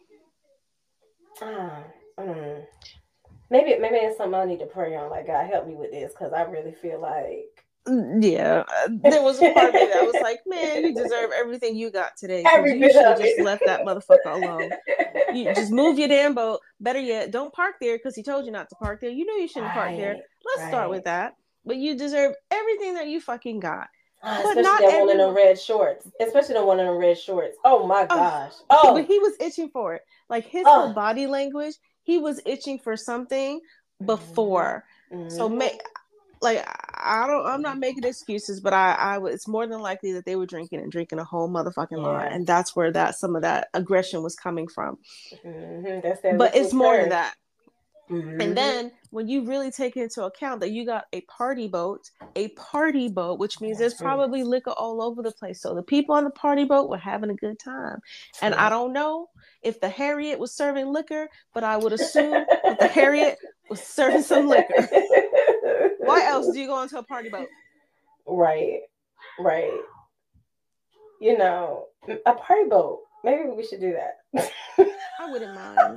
Uh, mm. Maybe maybe it's something I need to pray on. Like, God, help me with this because I really feel like. Yeah, there was a part of me that was like, man, you deserve everything you got today. Every you should have just left that motherfucker alone. You just move your damn boat. Better yet, don't park there because he told you not to park there. You know you shouldn't right, park there. Let's right. start with that. But you deserve everything that you fucking got. Uh, but especially not that everyone... one in the red shorts. Especially the one in the red shorts. Oh my gosh. Oh, oh. But he was itching for it. Like his oh. whole body language, he was itching for something before. Mm-hmm. So may like I don't I'm not making excuses, but I I it's more than likely that they were drinking and drinking a whole motherfucking yeah. lot, and that's where that some of that aggression was coming from. Mm-hmm. That's that but it's more than that. Mm-hmm. And then when you really take into account that you got a party boat, a party boat, which means that's there's probably right. liquor all over the place. So the people on the party boat were having a good time. And yeah. I don't know if the Harriet was serving liquor, but I would assume that the Harriet was serving some liquor. Why else do you go onto a party boat? Right, right. You know, a party boat. Maybe we should do that. I wouldn't mind.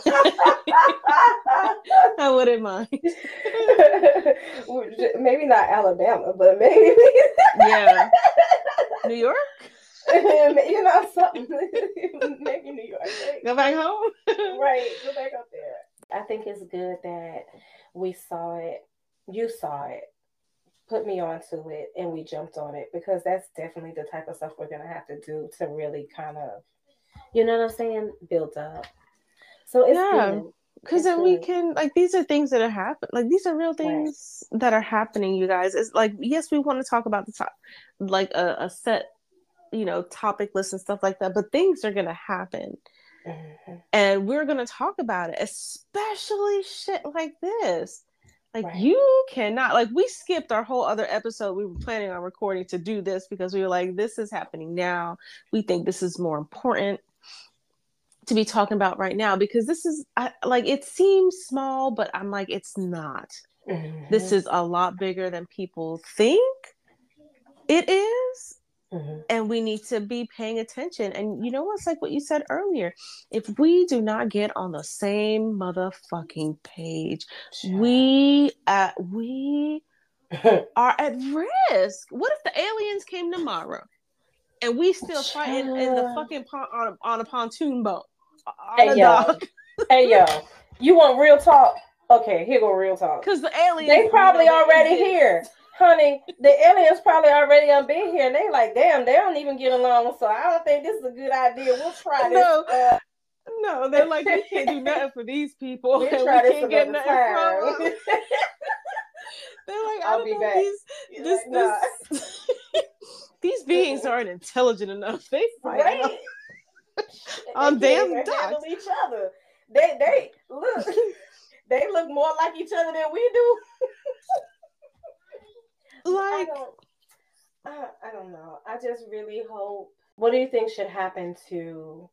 I wouldn't mind. Maybe not Alabama, but maybe. Yeah. New York? You know, something. Maybe New York. Right? Go back home? Right. Go back up there. I think it's good that we saw it. You saw it. Put me onto it, and we jumped on it because that's definitely the type of stuff we're going to have to do to really kind of, you know what I'm saying, build up. So it's yeah. good. Because then we can, like, these are things that are happening. Like, these are real things right. that are happening, you guys. It's like, yes, we want to talk about the top, like a, a set, you know, topic list and stuff like that. But things are going to happen. Mm-hmm. And we're going to talk about it, especially shit like this. Like, right. you cannot, like, we skipped our whole other episode we were planning on recording to do this because we were like, this is happening now. We think this is more important to be talking about right now because this is I, like it seems small, but I'm like it's not. Mm-hmm. This is a lot bigger than people think it is, mm-hmm. and we need to be paying attention. And you know what's like what you said earlier, if we do not get on the same motherfucking page, sure. we uh, we are at risk. What if the aliens came tomorrow and we still sure. fighting in the fucking pon- on a, on a pontoon boat? Hey yo, hey yo, you want real talk? Okay, here go real talk. Because the aliens, they probably you know, already they here, honey. The aliens probably already done been here, and they like, damn, they don't even get along. So I don't think this is a good idea. We'll try this. No, uh, no, they're like, we can't do nothing for these people. We'll and try we this can't get nothing time. from them. They're like, I I'll don't be know back. these this like, nah. this these beings aren't intelligent enough. They fight right. on they damn ducks. each other. they they look they look more like each other than we do. Like, I don't, I, I don't know. I just really hope. What do you think should happen to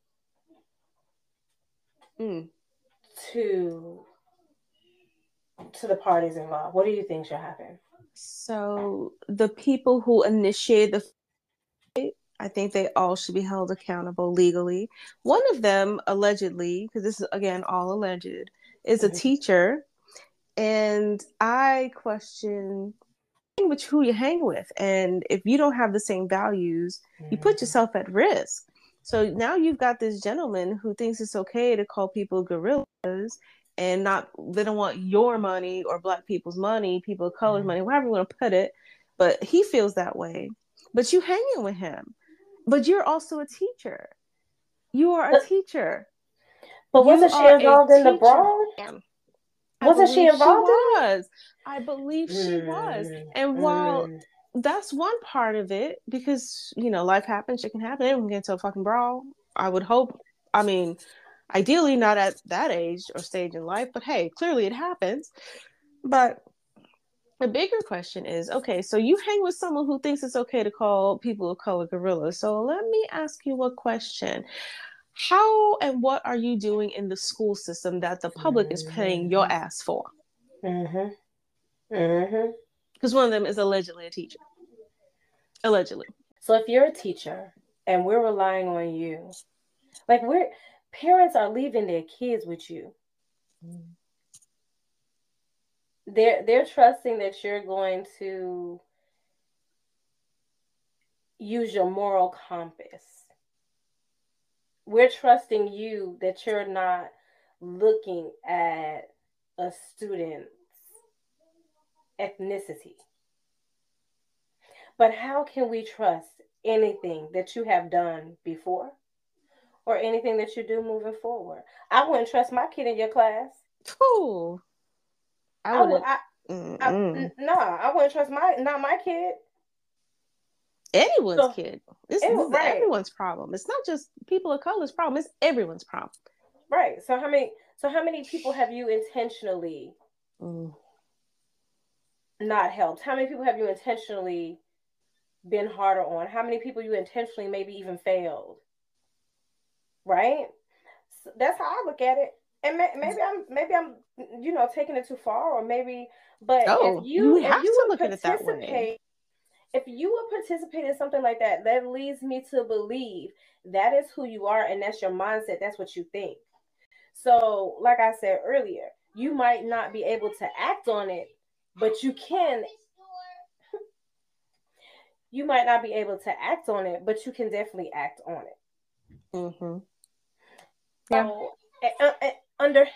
mm. to to the parties involved? What do you think should happen? So the people who initiate the fight, I think they all should be held accountable legally. One of them, allegedly, because this is again all alleged, is a teacher, and I question which who you hang with, and if you don't have the same values, you put yourself at risk. So now you've got this gentleman who thinks it's okay to call people gorillas, and not they don't want your money or black people's money, people of color's money, wherever you want to put it, but he feels that way. But you hanging with him, but you're also a teacher. You are a teacher. But wasn't she involved in the brawl? Wasn't she involved in it? I believe she was. And while that's one part of it, because, you know, life happens, shit can happen, everyone can get into a fucking brawl. I would hope, I mean, ideally not at that age or stage in life, but hey, clearly it happens. But the bigger question is, okay, so you hang with someone who thinks it's okay to call people of color gorillas. So let me ask you a question. How and what are you doing in the school system that the public is paying your ass for? Mm-hmm. Mm-hmm. Because one of them is allegedly a teacher. Allegedly. So if you're a teacher and we're relying on you, like we're parents are leaving their kids with you. Mm. They're they're trusting that you're going to use your moral compass. We're trusting you that you're not looking at a student's ethnicity. But how can we trust anything that you have done before or anything that you do moving forward? I wouldn't trust my kid in your class. Ooh. I wouldn't. I, I, I, I, no, I wouldn't trust my, not my kid. Anyone's so, kid. This, it, this is right. everyone's problem. It's not just people of color's problem. It's everyone's problem. Right. So how many? So how many people have you intentionally mm. not helped? How many people have you intentionally been harder on? How many people you intentionally maybe even failed? Right. So that's how I look at it. And may, maybe I'm maybe I'm you know taking it too far, or maybe. But oh, if you, you have if you to would look at it that way. If you would participate in something like that, that leads me to believe that is who you are and that's your mindset. That's what you think. So, like I said earlier, you might not be able to act on it, but you can. You might not be able to act on it, but you can definitely act on it. Mm-hmm. Yeah. So, uh, uh, under.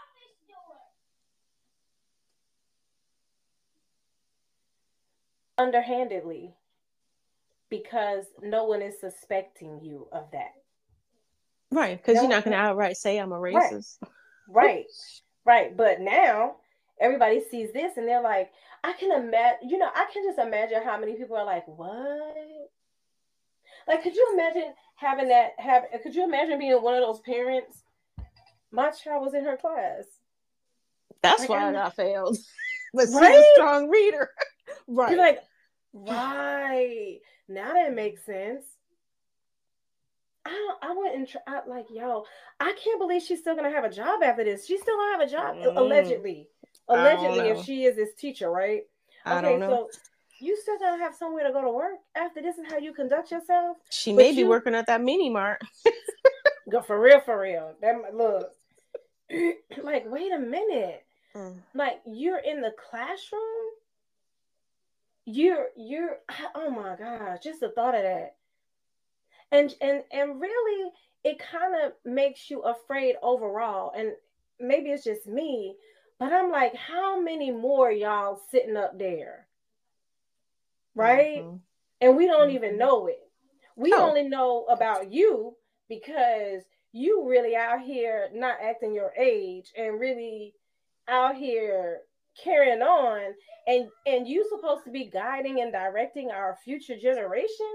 Underhandedly, because no one is suspecting you of that. Right, because no, you're not going to outright say I'm a racist. Right, right, right. But now everybody sees this and they're like, I can imagine, you know, I can just imagine how many people are like, what? Like, could you imagine having that, have, could you imagine being one of those parents? My child was in her class. That's like, why I'm, I failed. But right? She's a strong reader. Right. You're like, right. Now that makes sense. I don't, I wouldn't try, I, like, yo, I can't believe she's still going to have a job after this. She's still going to have a job, mm. allegedly. Allegedly, if she is this teacher, right? I okay, don't know. So you still going to have somewhere to go to work after this is how you conduct yourself? She but may you, be working at that mini mart. Go for real, for real. That look. Like, wait a minute. Mm. Like, you're in the classroom? You're, you're, oh my gosh, just the thought of that. And, and, and really, it kind of makes you afraid overall. And maybe it's just me, but I'm like, how many more y'all sitting up there? Right? Mm-hmm. And we don't mm-hmm. even know it. We oh. only know about you because you really out here not acting your age and really out here carrying on, and and you supposed to be guiding and directing our future generation.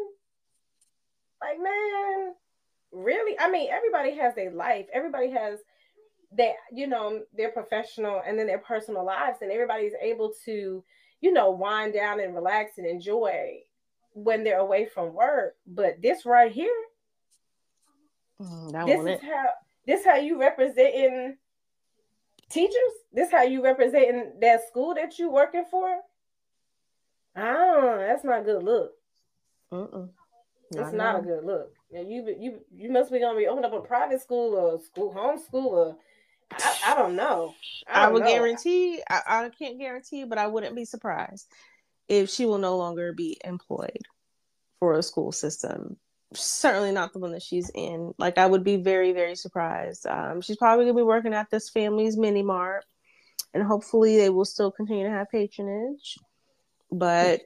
Like, man, really? I mean, everybody has their life. Everybody has they, you know, their professional and then their personal lives, and everybody's able to, you know, wind down and relax and enjoy when they're away from work. But this right here, mm, that this won't is it. how this how you representing teachers. This how you representing that school that you working for. Ah, that's not a good look. Mm-mm. It's Not at not a all. good look. You you you must be gonna be opening up a private school or school homeschool or I, I don't know. I I don't would know. guarantee, I, I can't guarantee, but I wouldn't be surprised if she will no longer be employed for a school system. Certainly not the one that she's in. Like, I would be very, very surprised. Um, she's probably gonna be working at this family's mini mart, and hopefully they will still continue to have patronage. But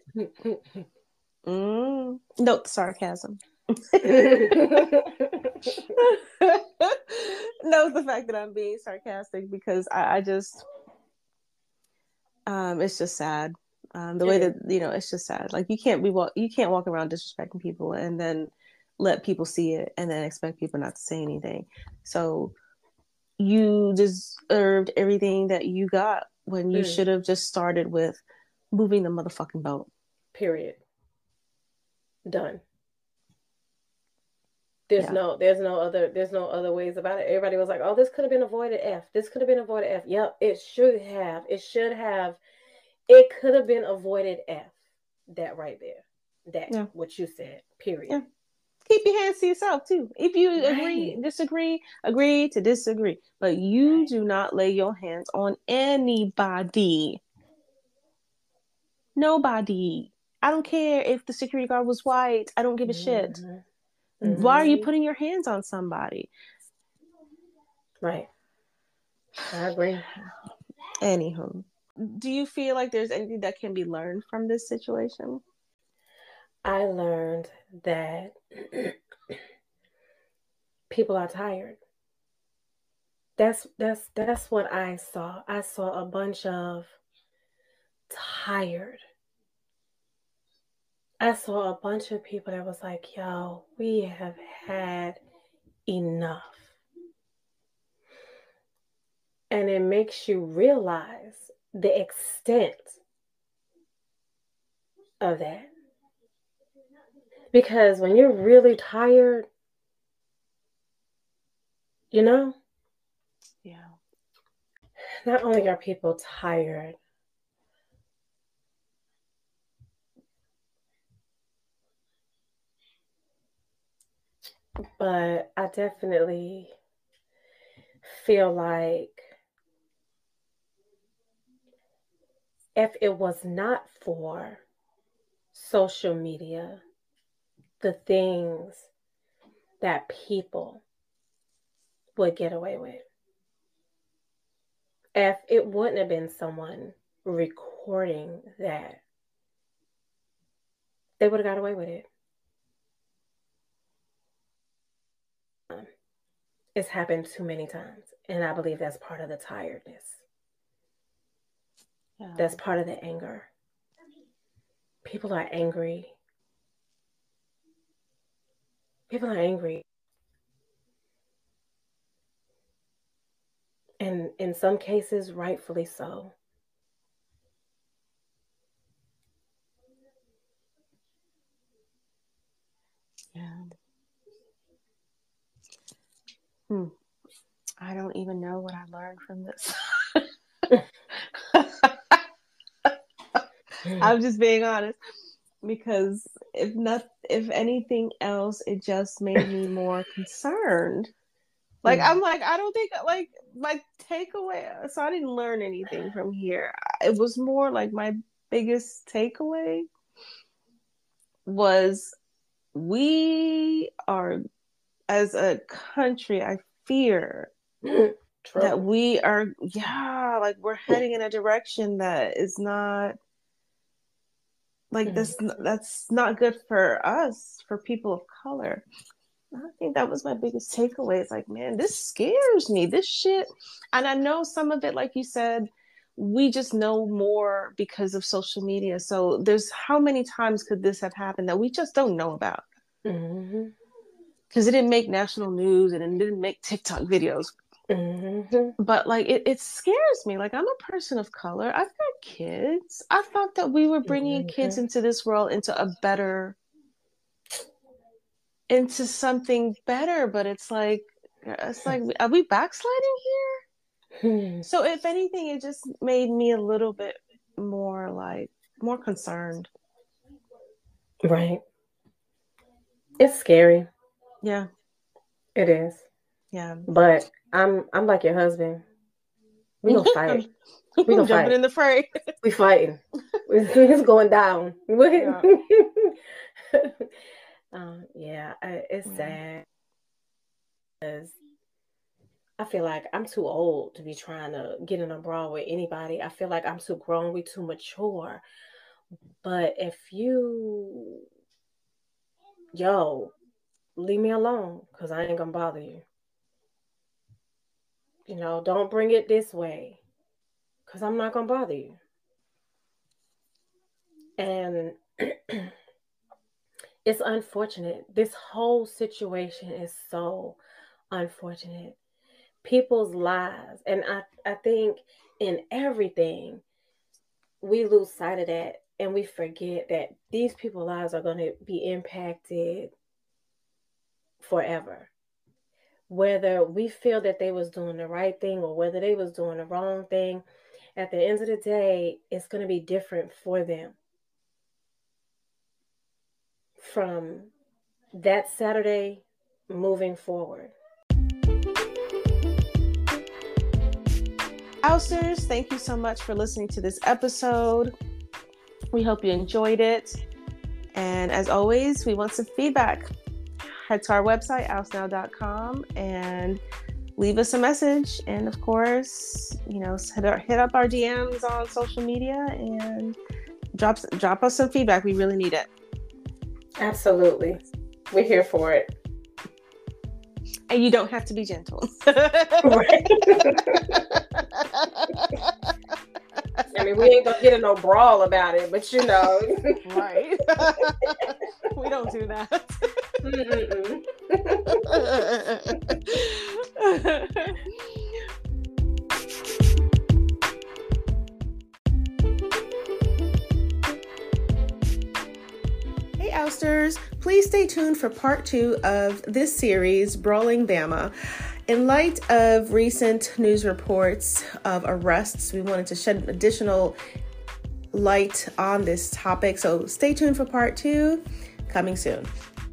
mm, note the sarcasm. Knows the fact that I'm being sarcastic because I, I just, um, it's just sad. Um, the way that, you know, it's just sad. Like, you can't be walk, you can't walk around disrespecting people and then let people see it and then expect people not to say anything. So you deserved everything that you got when you Mm. should have just started with moving the motherfucking boat. Period. Done. There's Yeah. no, there's no other, there's no other ways about it. Everybody was like, "Oh, this could have been avoided. F. This could have been avoided. F." Yep, it should have. It should have. It could have been avoided. F. That right there. That Yeah. what you said. Period. Yeah. Keep your hands to yourself too. If you Right. agree, disagree, agree to disagree, but you Right. do not lay your hands on anybody. Nobody. I don't care if the security guard was white. I don't give a shit. Mm-hmm. Why are you putting your hands on somebody? Right. I agree. Anywho, do you feel like there's anything that can be learned from this situation? I learned that people are tired. That's that's that's what I saw. I saw a bunch of tired. I saw a bunch of people that was like, "Yo, we have had enough." And it makes you realize the extent of that. Because when you're really tired, you know, yeah, not only are people tired, but I definitely feel like if it was not for social media, the things that people would get away with, if it wouldn't have been someone recording that, they would have got away with it. Um, it's happened too many times, and I believe that's part of the tiredness. yeah. That's part of the anger. People are angry. People are angry. And in some cases, rightfully so. Yeah. Hmm. I don't even know what I learned from this. I'm just being honest, because if not, if anything else, it just made me more concerned. Like, Mm. I'm like, I don't think, like, my takeaway. So I didn't learn anything from here. It was more like my biggest takeaway was we are, as a country, I fear that we are, yeah, like we're heading in a direction that is not like this. That's not good for us, for people of color. I think that was my biggest takeaway. It's like, man, this scares me. This shit, and I know some of it, like you said, we just know more because of social media. So there's how many times could this have happened that we just don't know about? Mm-hmm. Because it didn't make national news and it didn't make TikTok videos. Mm-hmm. But like it, it scares me. Like I'm a person of color. I've got kids. I thought that we were bringing Mm-hmm. kids into this world into a better, into something better. But it's like, it's like, are we backsliding here? Hmm. So if anything, it just made me a little bit more like more concerned. Right. It's scary. Yeah. It is. Yeah. But I'm I'm like your husband. We gonna fight. We gonna Jumping fight. in the fray. We fighting. It's going down. Yeah. um, yeah, I, it's Yeah. sad because I feel like I'm too old to be trying to get in a brawl with anybody. I feel like I'm too grown, we too mature. But if you, yo, leave me alone because I ain't gonna bother you. You know, don't bring it this way because I'm not gonna bother you. And it's unfortunate. This whole situation is so unfortunate. People's lives, and I, I think in everything, we lose sight of that and we forget that these people's lives are going to be impacted forever. Whether we feel that they was doing the right thing or whether they was doing the wrong thing, at the end of the day, it's going to be different for them. From that Saturday moving forward. Ousters, thank you so much for listening to this episode. We hope you enjoyed it. And as always, we want some feedback. Head to our website, oust now dot com, and leave us a message. And of course, you know, hit, our, hit up our D Ms on social media and drop, drop us some feedback. We really need it. Absolutely. We're here for it. And you don't have to be gentle. Right. I mean, we ain't gonna get in no brawl about it, but you know. Right. We don't do that. Mm-mm. Hey Ousters, please stay tuned for part two of this series, Brawling Bama. In light of recent news reports of arrests, we wanted to shed additional light on this topic. So stay tuned for part two, coming soon.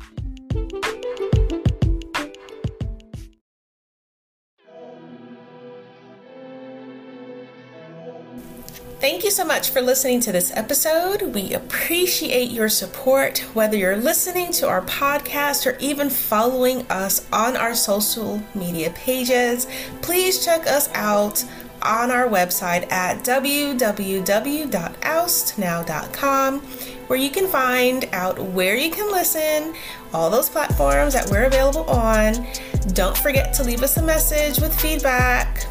Thank you so much for listening to this episode. We appreciate your support, whether you're listening to our podcast or even following us on our social media pages. Please check us out on our website at w w w dot oust now dot com, where you can find out where you can listen, all those platforms that we're available on. Don't forget to leave us a message with feedback.